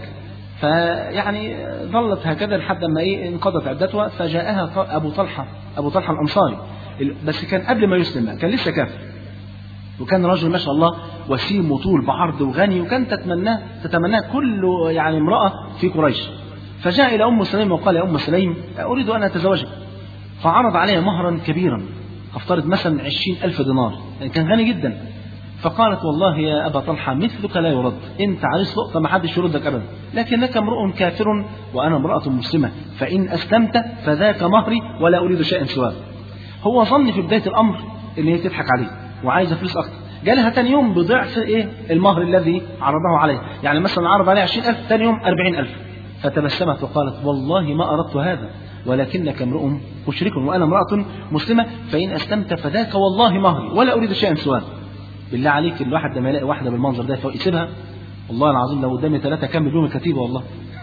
فيعني ظلت هكذا لحد ما إيه انقضت عدتها، فجاءها أبو طلحة أبو طلحة الأنصاري، بس كان قبل ما يسلم كان لسه كافر، وكان رجل ما شاء الله وسيم وطول بعرض وغني، وكان تتمناه تتمناه كل يعني امرأة في قريش. فجاء إلى أم سليم وقال يا أم سليم أريد أن أتزوجك. فعرض عليها مهرا كبيرا، افترض مثلا عشرين ألف دينار، يعني كان غني جدا. فقالت والله يا أبا طلحة مثلك لا يرد، أنت عريس لقطة ما حدش يردك أبدا، لكنك امرؤ كافر وأنا امرأة مسلمة، فإن أسلمت فذاك مهري ولا أريد شيئا سواه. هو ظن في بداية الأمر إن هي تضحك عليه وعايزة فلوس أكتر. جالها تاني يوم بضعف إيه المهر الذي عرضه عليه، يعني مثلا عرض عليه عشرين ألف، تاني يوم أربعين ألف. فتبسمت وقالت والله ما أردت هذا ولكنك امرؤ مشرك وأنا امرأة مسلمة، فإن أسلمت فذاك والله مهري ولا أريد شيئا سواه. بالله عليك الواحد لما يلاقي واحدة بالمنظر ده يسيبها؟ والله العظيم لو قدامي ثلاثة كمل يوم الكتيبة والله.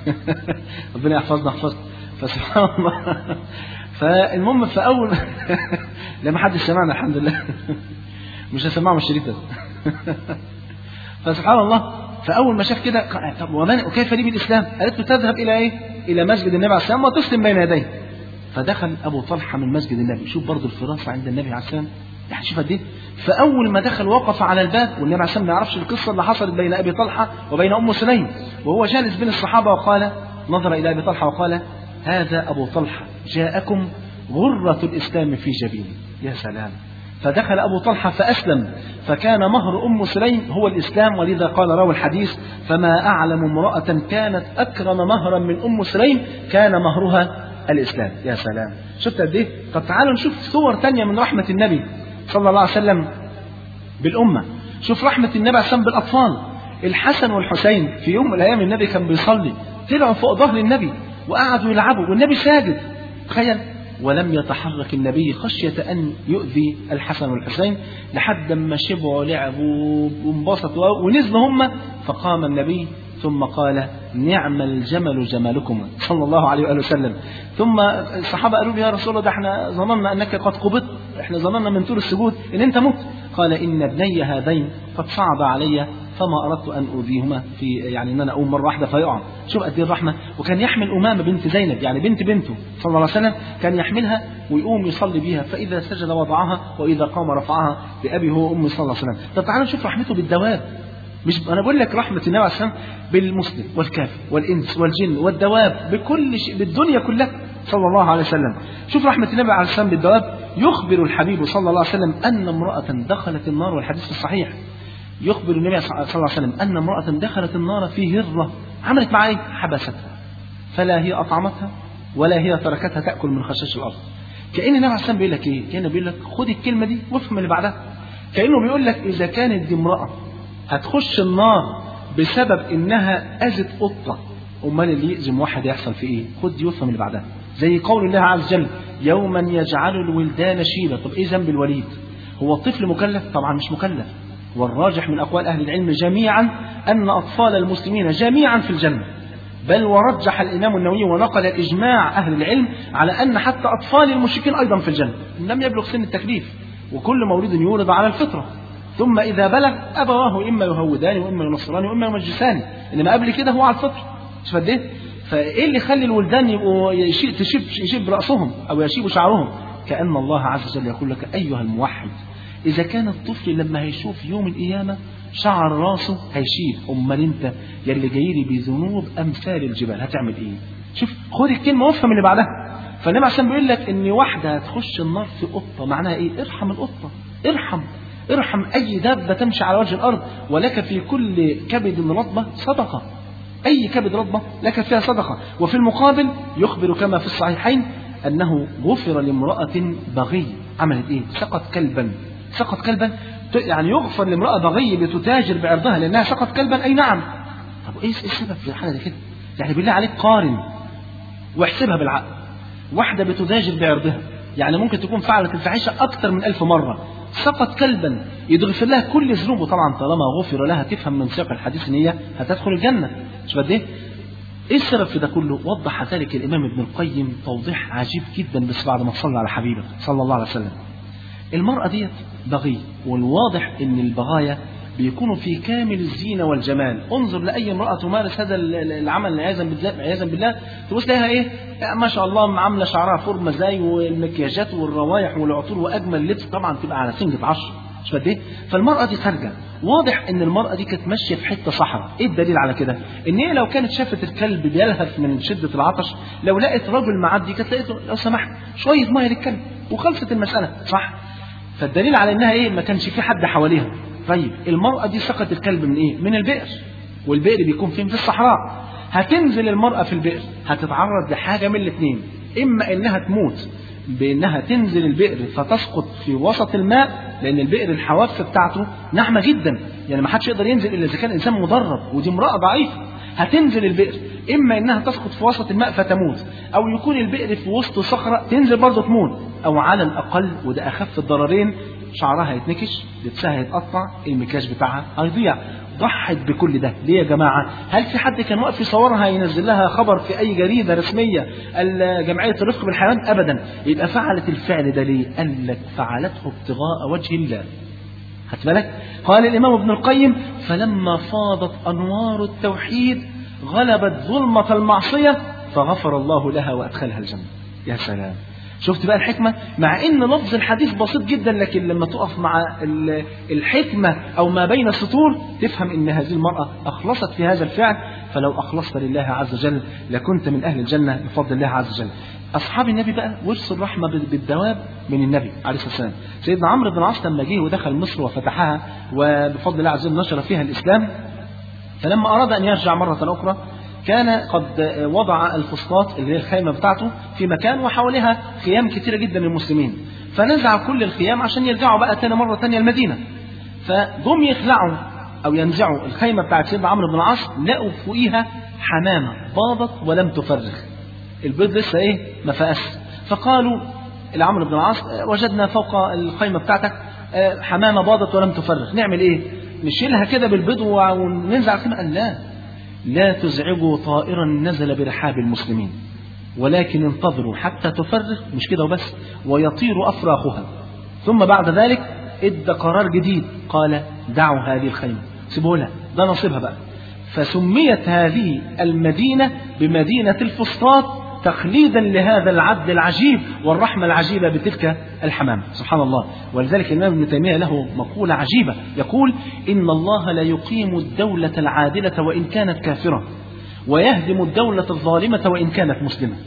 ربنا يحفظنا يحفظنا. فسبحان الله. فالمهم في أول لما حد سمعنا الحمد لله مش هسمعهم الشريط ده. فسبحان الله فأول ما شاف كده طب وكيف لي بالإسلام؟ قالت له تذهب إلى إيه؟ إلى مسجد النبي عليه السلام وتسلم بين يديه. فدخل أبو طلحة من مسجد النبي. شوف برضو الفراسة عند النبي عليه السلام يعني شوف قد ايه. فاول ما دخل وقف على الباب، والنبي عليه الصلاه والسلام ما يعرفش القصه اللي حصلت بين ابي طلحه وبين ام سليم، وهو جالس بين الصحابه، وقال نظر الى ابي طلحه وقال هذا ابو طلحه جاءكم غره الاسلام في جبينه. يا سلام. فدخل ابو طلحه فاسلم، فكان مهر ام سليم هو الاسلام، ولذا قال راوي الحديث فما اعلم امراه كانت اكرم مهرا من ام سليم كان مهرها الاسلام. يا سلام. شفت قد ايه؟ طب تعالوا نشوف صور تانية من رحمه النبي صلى الله عليه وسلم بالامه. شوف رحمه النبي عليه الصلاه والسلام بالاطفال. الحسن والحسين في يوم من الايام النبي كان بيصلي، طلعوا فوق ظهر النبي وقعدوا يلعبوا والنبي ساجد. تخيل. ولم يتحرك النبي خشية أن يؤذي الحسن والحسين، لحد ما شبعوا لعبوا وانبسطوا ونزلوا هم. فقام النبي ثم قال نعم الجمل جمالكم صلى الله عليه وآله وسلم. ثم الصحابة قالوا له يا رسول الله ده احنا ظننا أنك قد قبضت، احنا ظننا من طول السجود ان انت مت. قال ان ابني هذين قد صعب علي فما اردت ان اؤذيهما في يعني ان انا اقوم مره واحده فيقع. شوف قد ايه الرحمه. وكان يحمل امامه بنت زينب يعني بنت بنته صلى الله عليه وسلم، كان يحملها ويقوم يصلي بها، فاذا سجد وضعها واذا قام رفعها بابي هو امي صلى الله عليه وسلم. طب تعالوا نشوف رحمته بالدواب. مش انا بقول لك رحمه النبي عليه الصلاه والسلام بالمسلم والكافر والانس والجن والدواب بكل شيء بالدنيا كلها صلى الله عليه وسلم. شوف رحمه النبي عليه الصلاه والسلام بالدواب. يخبر الحبيب صلى الله عليه وسلم ان امراه دخلت النار، والحديث الصحيح يخبر النبي صلى الله عليه وسلم ان امراه دخلت النار في هره، عملت معها ايه؟ حبستها، فلا هي اطعمتها ولا هي تركتها تاكل من خشاش الارض. كأن النبي عليه الصلاه والسلام بيقول لك ايه؟ كأنه بيقول لك خد الكلمه دي وافهم اللي بعدها. كأنه بيقول لك اذا كانت دي امراه هتخش النار بسبب انها اذت قطه، امال اللي يأذي واحد يحصل في ايه؟ خد دي وافهم اللي بعدها. زي قول الله عز وجل يوما يجعل الولدان شيبا. طب ايه ذنب الوليد؟ هو الطفل مكلف؟ طبعا مش مكلف. والراجح من اقوال اهل العلم جميعا ان اطفال المسلمين جميعا في الجنه، بل ورجح الامام النووي ونقل اجماع اهل العلم على ان حتى اطفال المشركين ايضا في الجنه لم يبلغ سن التكليف، وكل مولود يولد على الفطره، ثم اذا بلغ ابواه اما يهودان واما ينصران واما يمجسان، انما قبل كده هو على الفطره. شوف قد ايه؟ فايه اللي يخلي الولدان يبقوا يشيب تشيب يشيب راسهم او يشيبوا شعرهم؟ كأن الله عز وجل يقول لك ايها الموحد، اذا كان الطفل لما هيشوف يوم القيامه شعر راسه هيشيب، امال انت يا اللي جاي لي بذنوب امثال الجبال هتعمل ايه؟ شوف خد الكلمه وافهم اللي بعدها. فالنبي عشان بيقول لك ان واحده هتخش النار في قطه، معناها ايه؟ ارحم القطه، ارحم ارحم اي دابه تمشي على وجه الارض، ولك في كل كبد رطبه صدقه، أي كبد رطبة لك فيها صدقة. وفي المقابل يخبر كما في الصحيحين أنه غفر لامرأة بغي، عملت إيه؟ سقط كلبا. سقط كلبا يعني يغفر لامرأة بغي بتتاجر بعرضها لأنها سقط كلبا. أي نعم. طب إيه السبب في الحالة دي كده؟ يعني بالله عليك قارن واحسبها بالعقل. واحدة بتتاجر بعرضها يعني ممكن تكون فعلت الفاحشة أكثر من ألف مرة، سقط كلبا يغفر لها كل ذنوبه. طبعا طالما غفر لها تفهم من سياق الحديث ان هي هتدخل الجنة. مش قد ايه؟ ايه السبب في ده كله؟ وضح ذلك الامام ابن القيم توضيح عجيب جدا بس بعد ما صلى على حبيبه صلى الله عليه وسلم. المرأة ديت بغي، والواضح ان البغايا بيكونوا في كامل الزينة والجمال. انظر لأي امرأة تمارس هذا العمل عياذا بالله تبص لها ايه؟ ما شاء الله عاملة شعرها فورمة زي والمكياجات والروايح والعطور واجمل لبس، طبعا تبقى على سنجة عشر. مش قد ايه؟ فالمرأة دي خارجة، واضح ان المرأة دي كانت ماشية في حتة صحراء. ايه الدليل على كده؟ ان هي لو كانت شافت الكلب بيلهث من شدة العطش، لو لقت رجل معدي كانت لقيته لو سمحت شوية مية للكلب وخلصت المسألة، صح؟ فالدليل على انها ايه؟ ما كانش في حد حواليها. طيب المرأة دي سقط الكلب من ايه؟ من البئر، والبئر بيكون فين؟ في الصحراء. هتنزل المرأة في البئر هتتعرض لحاجة من الاثنين، اما انها تموت بانها تنزل البئر فتسقط في وسط الماء، لان البئر الحواف بتاعته ناعمة جدا يعني ما حدش يقدر ينزل الا اذا كان انسان مدرب، ودي امرأة ضعيفة. هتنزل البئر اما انها تسقط في وسط الماء فتموت، او يكون البئر في وسط صخرة تنزل برضه تموت، او على الاقل وده اخف الضررين شعرها هيتنكش، لبسها هيتقطع، المكياج بتاعها هيضيع. ضحت بكل ده ليه يا جماعة؟ هل في حد كان واقف يصورها ينزل لها خبر في أي جريدة رسمية جمعية الرفق بالحيوان؟ أبدا. يبقى فعلت الفعل ده ليه؟ قال لك فعلته ابتغاء وجه الله. خدت بالك؟ قال الإمام ابن القيم فلما فاضت أنوار التوحيد غلبت ظلمة المعصية فغفر الله لها وأدخلها الجنة. يا سلام. شفت بقى الحكمة؟ مع ان لفظ الحديث بسيط جدا، لكن لما تقف مع الحكمة او ما بين السطور تفهم ان هذه المرأة اخلصت في هذا الفعل. فلو اخلصت لله عز وجل لكنت من اهل الجنة بفضل الله عز وجل. اصحاب النبي بقى ورثوا الرحمة بالدواب من النبي عليه الصلاة والسلام. سيدنا عمرو بن العاص لما جه ودخل مصر وفتحها وبفضل الله عز وجل نشر فيها الاسلام، فلما اراد ان يرجع مرة اخرى كان قد وضع الفسطاط اللي هي الخيمة بتاعته في مكان وحواليها خيام كثيرة جدا للمسلمين، فنزع كل الخيام عشان يرجعوا بقى تاني مرة تانية المدينة. فجم يخلعوا أو ينزعوا الخيمة بتاعت سيدنا عمرو بن العاص، لقوا فوقيها حمامة باضت ولم تفرخ، البيض لسه إيه ما فقس. فقالوا لعمرو بن العاص وجدنا فوق الخيمة بتاعتك حمامة باضت ولم تفرخ، نعمل إيه؟ نشيلها كده بالبيض وننزع الخيمة؟ قال لا، لا تزعجوا طائرا نزل برحاب المسلمين، ولكن انتظروا حتى تفرخ، مش كده وبس، ويطير أفراخها. ثم بعد ذلك ادى قرار جديد، قال دعوا هذه الخيمة، سيبوا لها، ده نصيبها بقى. فسميت هذه المدينة بمدينة الفسطاط تخليدا لهذا العدل العجيب والرحمة العجيبة بتلك الحمام. سبحان الله. ولذلك الإمام ابن تيمية له مقولة عجيبة، يقول إن الله لا يقيم الدولة العادلة وإن كانت كافرة، ويهدم الدولة الظالمة وإن كانت مسلمة.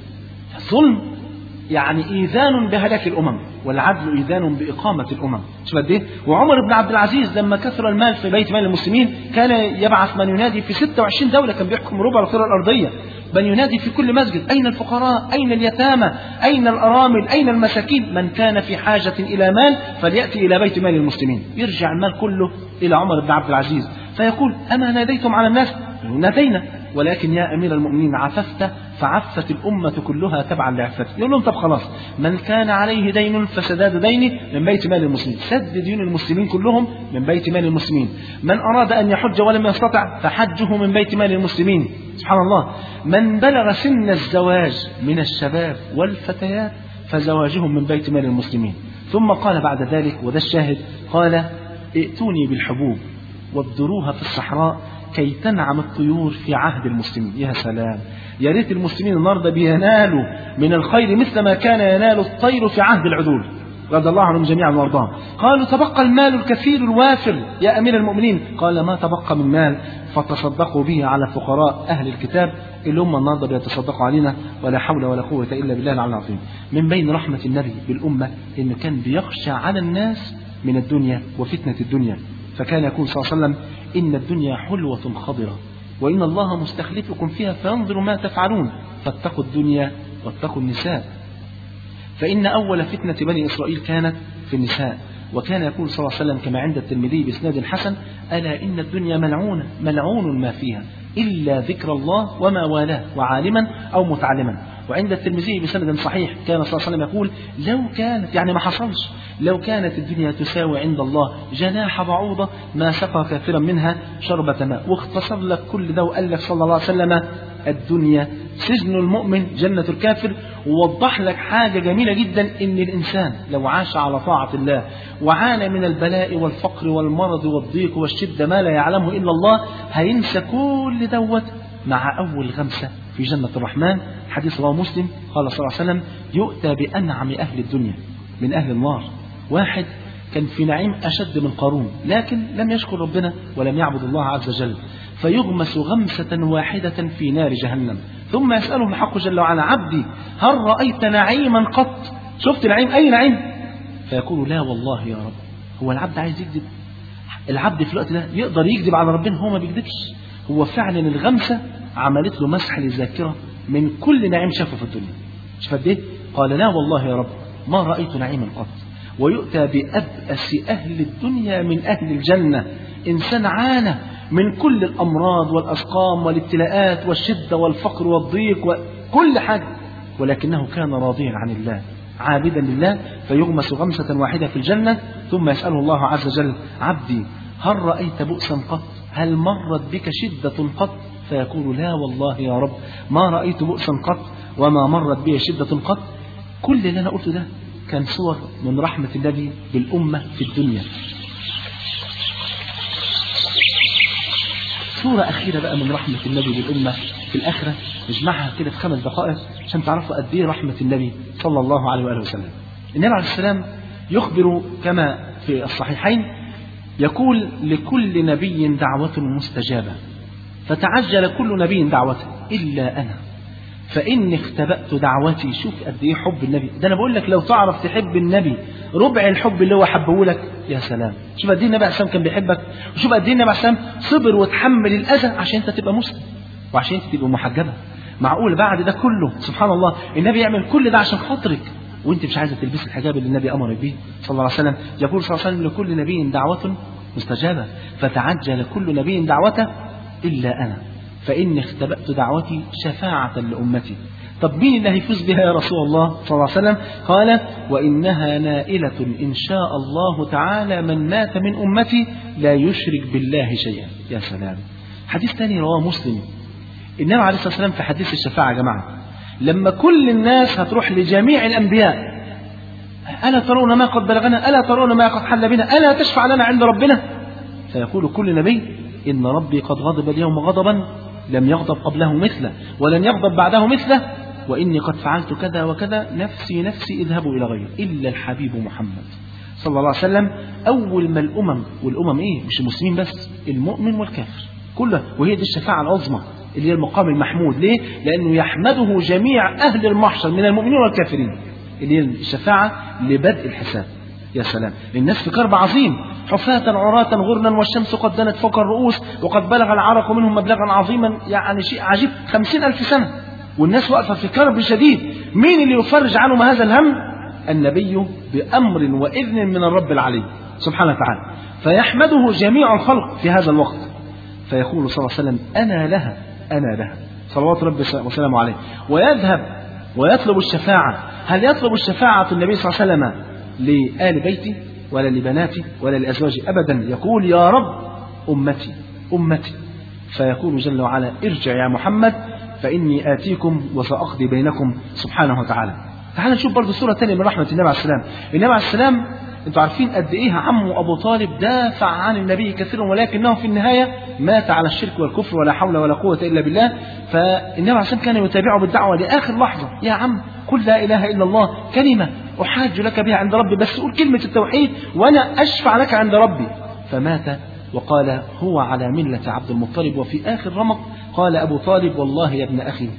الظلم يعني إيذان بهلاك الأمم، والعدل إيذان بإقامة الأمم. شوف قد إيه. وعمر بن عبد العزيز لما كثر المال في بيت مال المسلمين كان يبعث من ينادي في ستة وعشرين دولة، كان بيحكم ربع الكرة الأرضية، من ينادي في كل مسجد أين الفقراء، أين اليتامى، أين الأرامل، أين المساكين، من كان في حاجة إلى مال فليأتي إلى بيت مال المسلمين. يرجع المال كله إلى عمر بن عبد العزيز فيقول أما ناديتم على الناس؟ نادينا، ولكن يا أمير المؤمنين عففت فعفت الأمة كلها تبعا لعفتك. يقول لهم طب خلاص، من كان عليه دين فسداد دينه من بيت مال المسلمين، سد ديون المسلمين كلهم من بيت مال المسلمين. من أراد أن يحج ولم يستطع فحجه من بيت مال المسلمين. سبحان الله. من بلغ سن الزواج من الشباب والفتيات فزواجهم من بيت مال المسلمين. ثم قال بعد ذلك، وده الشاهد، قال ائتوني بالحبوب وابدروها في الصحراء كي تنعم الطيور في عهد المسلمين. يا سلام، يا ريت المسلمين النهارده بينالوا من الخير مثل ما كان ينال الطير في عهد العدول رضي الله عنهم جميعا وارضاهم. قالوا تبقى المال الكثير الوافر يا أمير المؤمنين، قال ما تبقى من مال فتصدقوا به على فقراء أهل الكتاب اللي هم النهارده بيتصدقوا علينا، ولا حول ولا قوة إلا بالله العلي العظيم. من بين رحمة النبي بالأمة إنه كان بيخشى على الناس من الدنيا وفتنة الدنيا، فكان يقول صلى الله عليه وسلم إن الدنيا حلوة خضرة وإن الله مستخلفكم فيها فينظر ما تفعلون فاتقوا الدنيا واتقوا النساء، فإن أول فتنة بني إسرائيل كانت في النساء. وكان يقول صلى الله عليه وسلم كما عند الترمذي بإسناد حسن ألا إن الدنيا ملعونة ملعون ما فيها إلا ذكر الله وما والاه وعالما أو متعلما. وعند الترمذي بسند صحيح كان صلى الله عليه وسلم يقول لو كانت، يعني ما حصلش، لو كانت الدنيا تساوي عند الله جناح بعوضة ما سقى كافرا منها شربة ماء. واختصر لك كل ده وقال لك صلى الله عليه وسلم الدنيا سجن المؤمن جنة الكافر. ووضح لك حاجة جميلة جدا، إن الإنسان لو عاش على طاعة الله وعانى من البلاء والفقر والمرض والضيق والشدة ما لا يعلمه إلا الله هينسى كل دوت مع أول غمسة في جنة الرحمن. حديث رواه مسلم قال صلى الله عليه وسلم يؤتى بأنعم أهل الدنيا من أهل النار، واحد كان في نعيم أشد من قارون لكن لم يشكر ربنا ولم يعبد الله عز وجل، فيغمس غمسة واحدة في نار جهنم، ثم يسأله الحق جل وعلا عبدي هل رأيت نعيما قط؟ شفت نعيم؟ أي نعيم؟ فيقول لا والله يا رب. هو العبد عايز يكذب؟ العبد في الوقت ده يقدر يكذب على ربنا؟ هو ما بيكذبش، هو فعلا الغمسة عملت له مسح للذاكرة من كل نعيم شافه في الدنيا. شوف قد ايه؟ قال لا والله يا رب ما رأيت نعيما قط. ويؤتى بأبأس أهل الدنيا من أهل الجنة، إنسان عانى من كل الأمراض والأسقام والابتلاءات والشدة والفقر والضيق وكل حاجة، ولكنه كان راضيا عن الله عابدا لله، فيغمس غمسة واحدة في الجنة، ثم يسأله الله عز وجل عبدي هل رأيت بؤسا قط؟ هل مرت بك شدة قط؟ فيقول لا والله يا رب ما رأيت بؤسا قط وما مرت بي شدة قط. كل اللي أنا قلته ده كان صور من رحمة النبي بالأمة في الدنيا. صورة أخيرة بقى من رحمة النبي بالأمة في الآخرة نجمعها كده في خمس دقائق عشان تعرفوا قد إيه رحمة النبي صلى الله عليه وآله وسلم. النبي عليه السلام يخبر كما في الصحيحين يقول لكل نبي دعوة مستجابة فتعجل كل نبي دعوته إلا أنا فإني اختبأت دعوتي. شوف قد إيه حب النبي ده. أنا بقول لك لو تعرف تحب النبي ربع الحب اللي هو حبه لك يا سلام. شوف قد إيه النبي عليه السلام كان بيحبك، وشوف قد إيه النبي عليه السلام صبر وتحمل الأذى عشان أنت تبقى مسلم وعشان أنت تبقى محجبة. معقول بعد ده كله سبحان الله النبي يعمل كل ده عشان خاطرك وأنت مش عايزة تلبس الحجاب اللي النبي أمرك به صلى الله عليه وسلم؟ يقول صلى الله عليه وسلم لكل نبي دعوة مستجابة فتعجل كل نبي دعوته إلا أنا فإني اختبأت دعوتي شفاعة لأمتي. طب مين اللي هيفوز بها يا رسول الله صلى الله عليه وسلم؟ قال وإنها نائلة إن شاء الله تعالى من مات من أمتي لا يشرك بالله شيئا. يا سلام. حديث ثاني رواه مسلم. النبي عليه الصلاة والسلام في حديث الشفاعة يا جماعة لما كل الناس هتروح لجميع الأنبياء ألا ترون ما قد بلغنا ألا ترون ما قد حل بنا ألا تشفع لنا عند ربنا؟ فيقول كل نبي إن ربي قد غضب اليوم غضبا لم يغضب قبله مثله ولن يغضب بعده مثله وإني قد فعلت كذا وكذا نفسي نفسي اذهبوا إلى غيره إلا الحبيب محمد صلى الله عليه وسلم. أول ما الأمم والأمم إيه مش المسلمين بس المؤمن والكافر كله، وهي دي الشفاعة العظمى اللي هي المقام المحمود. ليه؟ لأنه يحمده جميع أهل المحشر من المؤمنين والكافرين اللي هي الشفاعة لبدء الحساب. يا سلام. الناس في كرب عظيم حفاة عراة غرنا والشمس قد دنت فوق الرؤوس وقد بلغ العرق منهم مبلغا عظيما يعني شيء عجيب خمسين ألف سنة والناس واقفة في كرب شديد. مين اللي يفرج عنهم هذا الهم؟ النبي بأمر وإذن من الرب العلي سبحانه وتعالى. فيحمده جميع الخلق في هذا الوقت فيقول صلى الله عليه وسلم أنا لها أنا لها صلوات ربي وسلامه عليه ويذهب ويطلب الشفاعة. هل يطلب الشفاعة النبي صلى الله عليه وسلم لآل بيتي ولا لبناتي ولا لأزواجي؟ أبدا. يقول يا رب أمتي أمتي فيقول جل وعلا ارجع يا محمد فإني آتيكم وسأقضي بينكم سبحانه وتعالى. تعالى نشوف برضه صورة ثانية من رحمة النبي عليه السلام. النبي عليه السلام انتوا عارفين قد ايه عمه أبو طالب دافع عن النبي كثيرا ولكنه في النهاية مات على الشرك والكفر ولا حول ولا قوة إلا بالله. فالنبي عليه السلام كان يتابعه بالدعوة لآخر لحظة يا عم قل لا إله إلا الله كلمة أحاج لك بها عند ربي بس قول كلمة التوحيد وأنا أشفع لك عند ربي. فمات وقال هو على ملة عبد المطلب. وفي آخر رمق قال أبو طالب والله يا ابن أخي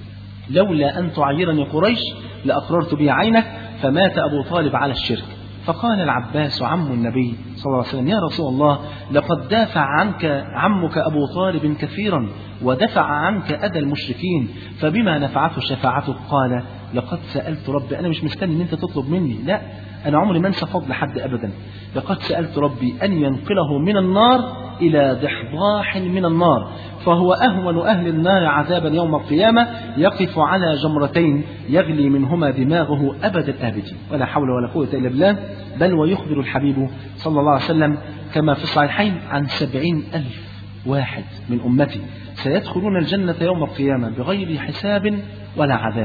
لولا أن تعيرني قريش لأقررت بي عينك. فمات أبو طالب على الشرك. فقال العباس عم النبي صلى الله عليه وسلم يا رسول الله لقد دافع عنك عمك أبو طالب كثيرا ودفع عنك أذى المشركين فبما نفعته شفاعتك؟ قال لقد سألت ربي. أنا مش مستني أن أنت تطلب مني، لا أنا عمري ما انسى فضل حد أبدا. لقد سألت ربي أن ينقله من النار إلى ضحضاح من النار فهو أهون أهل النار عذابا يوم القيامة يقف على جمرتين يغلي منهما دماغه أبد الآبدين ولا حول ولا قوة إلا بالله. بل ويخبر الحبيب صلى الله عليه وسلم كما في الصحيحين عن سبعين ألف واحد من أمتي سيدخلون الجنة يوم القيامة بغير حساب ولا عذاب.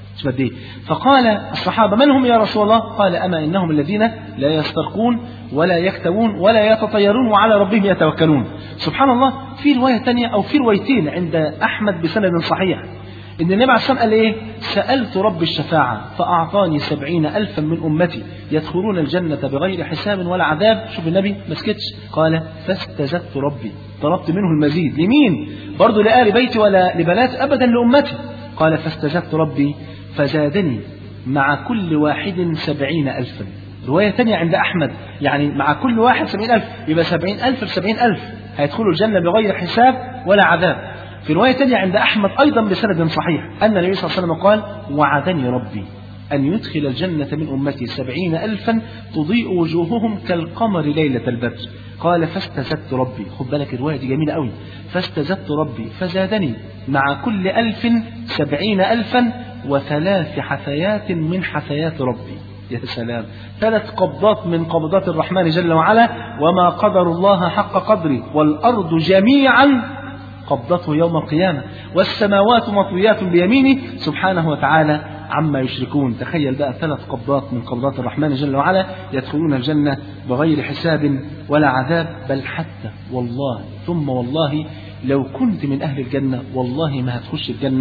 فقال الصحابة من هم يا رسول الله؟ قال أما إنهم الذين لا يسترقون ولا يكتوون ولا يتطيرون وعلى ربهم يتوكلون. سبحان الله. في رواية تانية أو في روايتين عند أحمد بسند صحيح إن النبي عليه الصلاة والسلام قال إيه؟ سألت رب الشفاعة فأعطاني سبعين ألفا من أمتي يدخلون الجنة بغير حساب ولا عذاب. شوف النبي ما سكتش قال فاستزدت ربي طلبت منه المزيد. لمين؟ برضو لآل بيتي ولا لبنات أبدا لأمتي. قال فاستزدت ربي فزادني مع كل واحد سبعين ألفا. رواية تانية عند أحمد يعني مع كل واحد سبعين ألف يبقى سبعين ألف بسبعين ألف هيدخلوا الجنة بغير حساب ولا عذاب. في رواية تانية عند أحمد أيضا بسند صحيح أن النبي صلى الله عليه وسلم قال وعدني ربي أن يدخل الجنة من أمتي سبعين ألفا تضيء وجوههم كالقمر ليلة البدر. قال فاستزدت ربي. خد بالك الرواية دي جميلة قوي. فاستزدت ربي فزادني مع كل ألف سبعين ألفا وثلاث حثيات من حثيات ربي. يا سلام. ثلاث قبضات من قبضات الرحمن جل وعلا. وما قدر الله حق قدره والأرض جميعا قبضته يوم القيامة والسماوات مطويات بيمينه سبحانه وتعالى عما يشركون. تخيل بقى ثلاث قبضات من قبضات الرحمن جل وعلا يدخلون الجنة بغير حساب ولا عذاب. بل حتى والله ثم والله لو كنت من أهل الجنة والله ما هتخش الجنة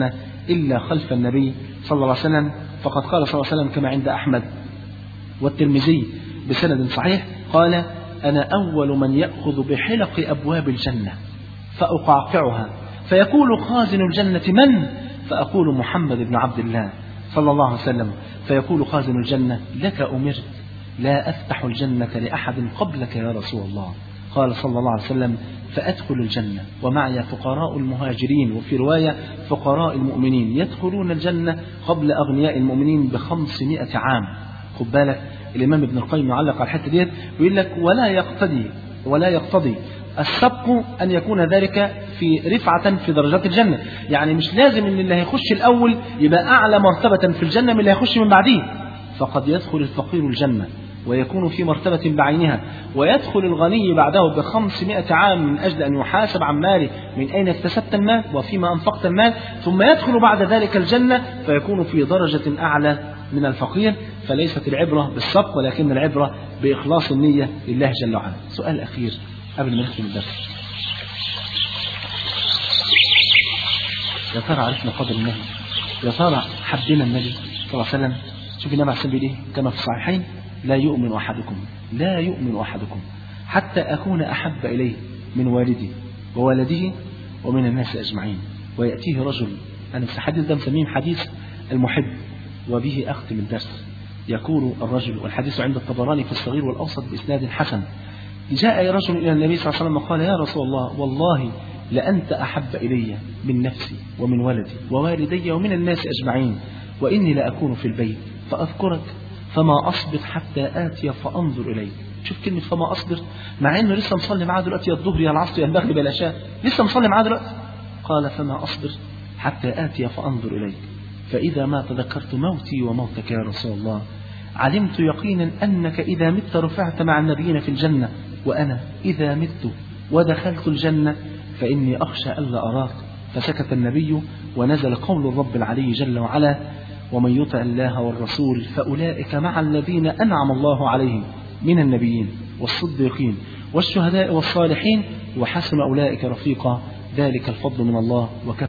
إلا خلف النبي صلى الله عليه وسلم. فقد قال صلى الله عليه وسلم كما عند أحمد والترمذي بسند صحيح قال: أنا أول من يأخذ بحلق أبواب الجنة فأقعقعها فيقول خازن الجنة من؟ فأقول محمد بن عبد الله صلى الله عليه وسلم، فيقول خازن الجنة: لك أمرت، لا أفتح الجنة لأحد قبلك يا رسول الله. قال صلى الله عليه وسلم: فأدخل الجنة ومعي فقراء المهاجرين، وفي رواية فقراء المؤمنين يدخلون الجنة قبل أغنياء المؤمنين بخمسمائة عام. خد بالك الإمام ابن القيم يعلق على الحتة ديت ويقول لك: ولا يقتضي ولا يقتضي السبق أن يكون ذلك في رفعة في درجات الجنة. يعني مش لازم أن اللي هيخش الأول يبقى أعلى مرتبة في الجنة من اللي هيخش من بعديه، فقد يدخل الفقير الجنة ويكون في مرتبة بعينها، ويدخل الغني بعده بخمسمائة عام من أجل أن يحاسب عن ماله، من أين اكتسبت المال وفيما أنفقت المال، ثم يدخل بعد ذلك الجنة فيكون في درجة أعلى من الفقير. فليست العبرة بالسبق ولكن العبرة بإخلاص النية لله جل وعلا. سؤال أخير قبل ما نختم الدرس: يا ترى عرفنا قدر النبي؟ يا ترى حبينا النبي صلى الله عليه وسلم؟ شوف النبي عليه الصلاة والسلام كما في الصحيحين: لا يؤمن أحدكم لا يؤمن أحدكم حتى أكون أحب إليه من والدي وولده ومن الناس أجمعين. ويأتيه رجل، أنا الحديث ده مسميه حديث المحب، وبه أختم الدرس. يقول الرجل، والحديث عند الطبراني في الصغير والأوسط بإسناد حسن: جاء رجل إلى النبي صلى الله عليه وسلم وقال: يا رسول الله، والله لأنت أحب إلي من نفسي ومن ولدي ووالدي ومن الناس أجمعين، وإني لأكون في البيت فأذكرك فما أصبر حتى آتي فأنظر إليك. شوف كلمة فما أصبر، مع إنه لسه مصلي معاه دلوقتي، يا الظهر يا العصر يا المغرب يا العشاء، لسه مصلي معاه دلوقتي. قال: فما أصبر حتى آتي فأنظر إليك، فإذا ما تذكرت موتي وموتك يا رسول الله علمت يقينا أنك إذا مت رفعت مع النبيين في الجنة، وأنا إذا مت ودخلت الجنة فإني أخشى ألا أراك. فسكت النبي ونزل قول الرب العلي جل وعلا: ومن يطع الله والرسول فأولئك مع الذين أنعم الله عليهم من النبيين والصديقين والشهداء والصالحين وحسن أولئك رفيقا، ذلك الفضل من الله وكفى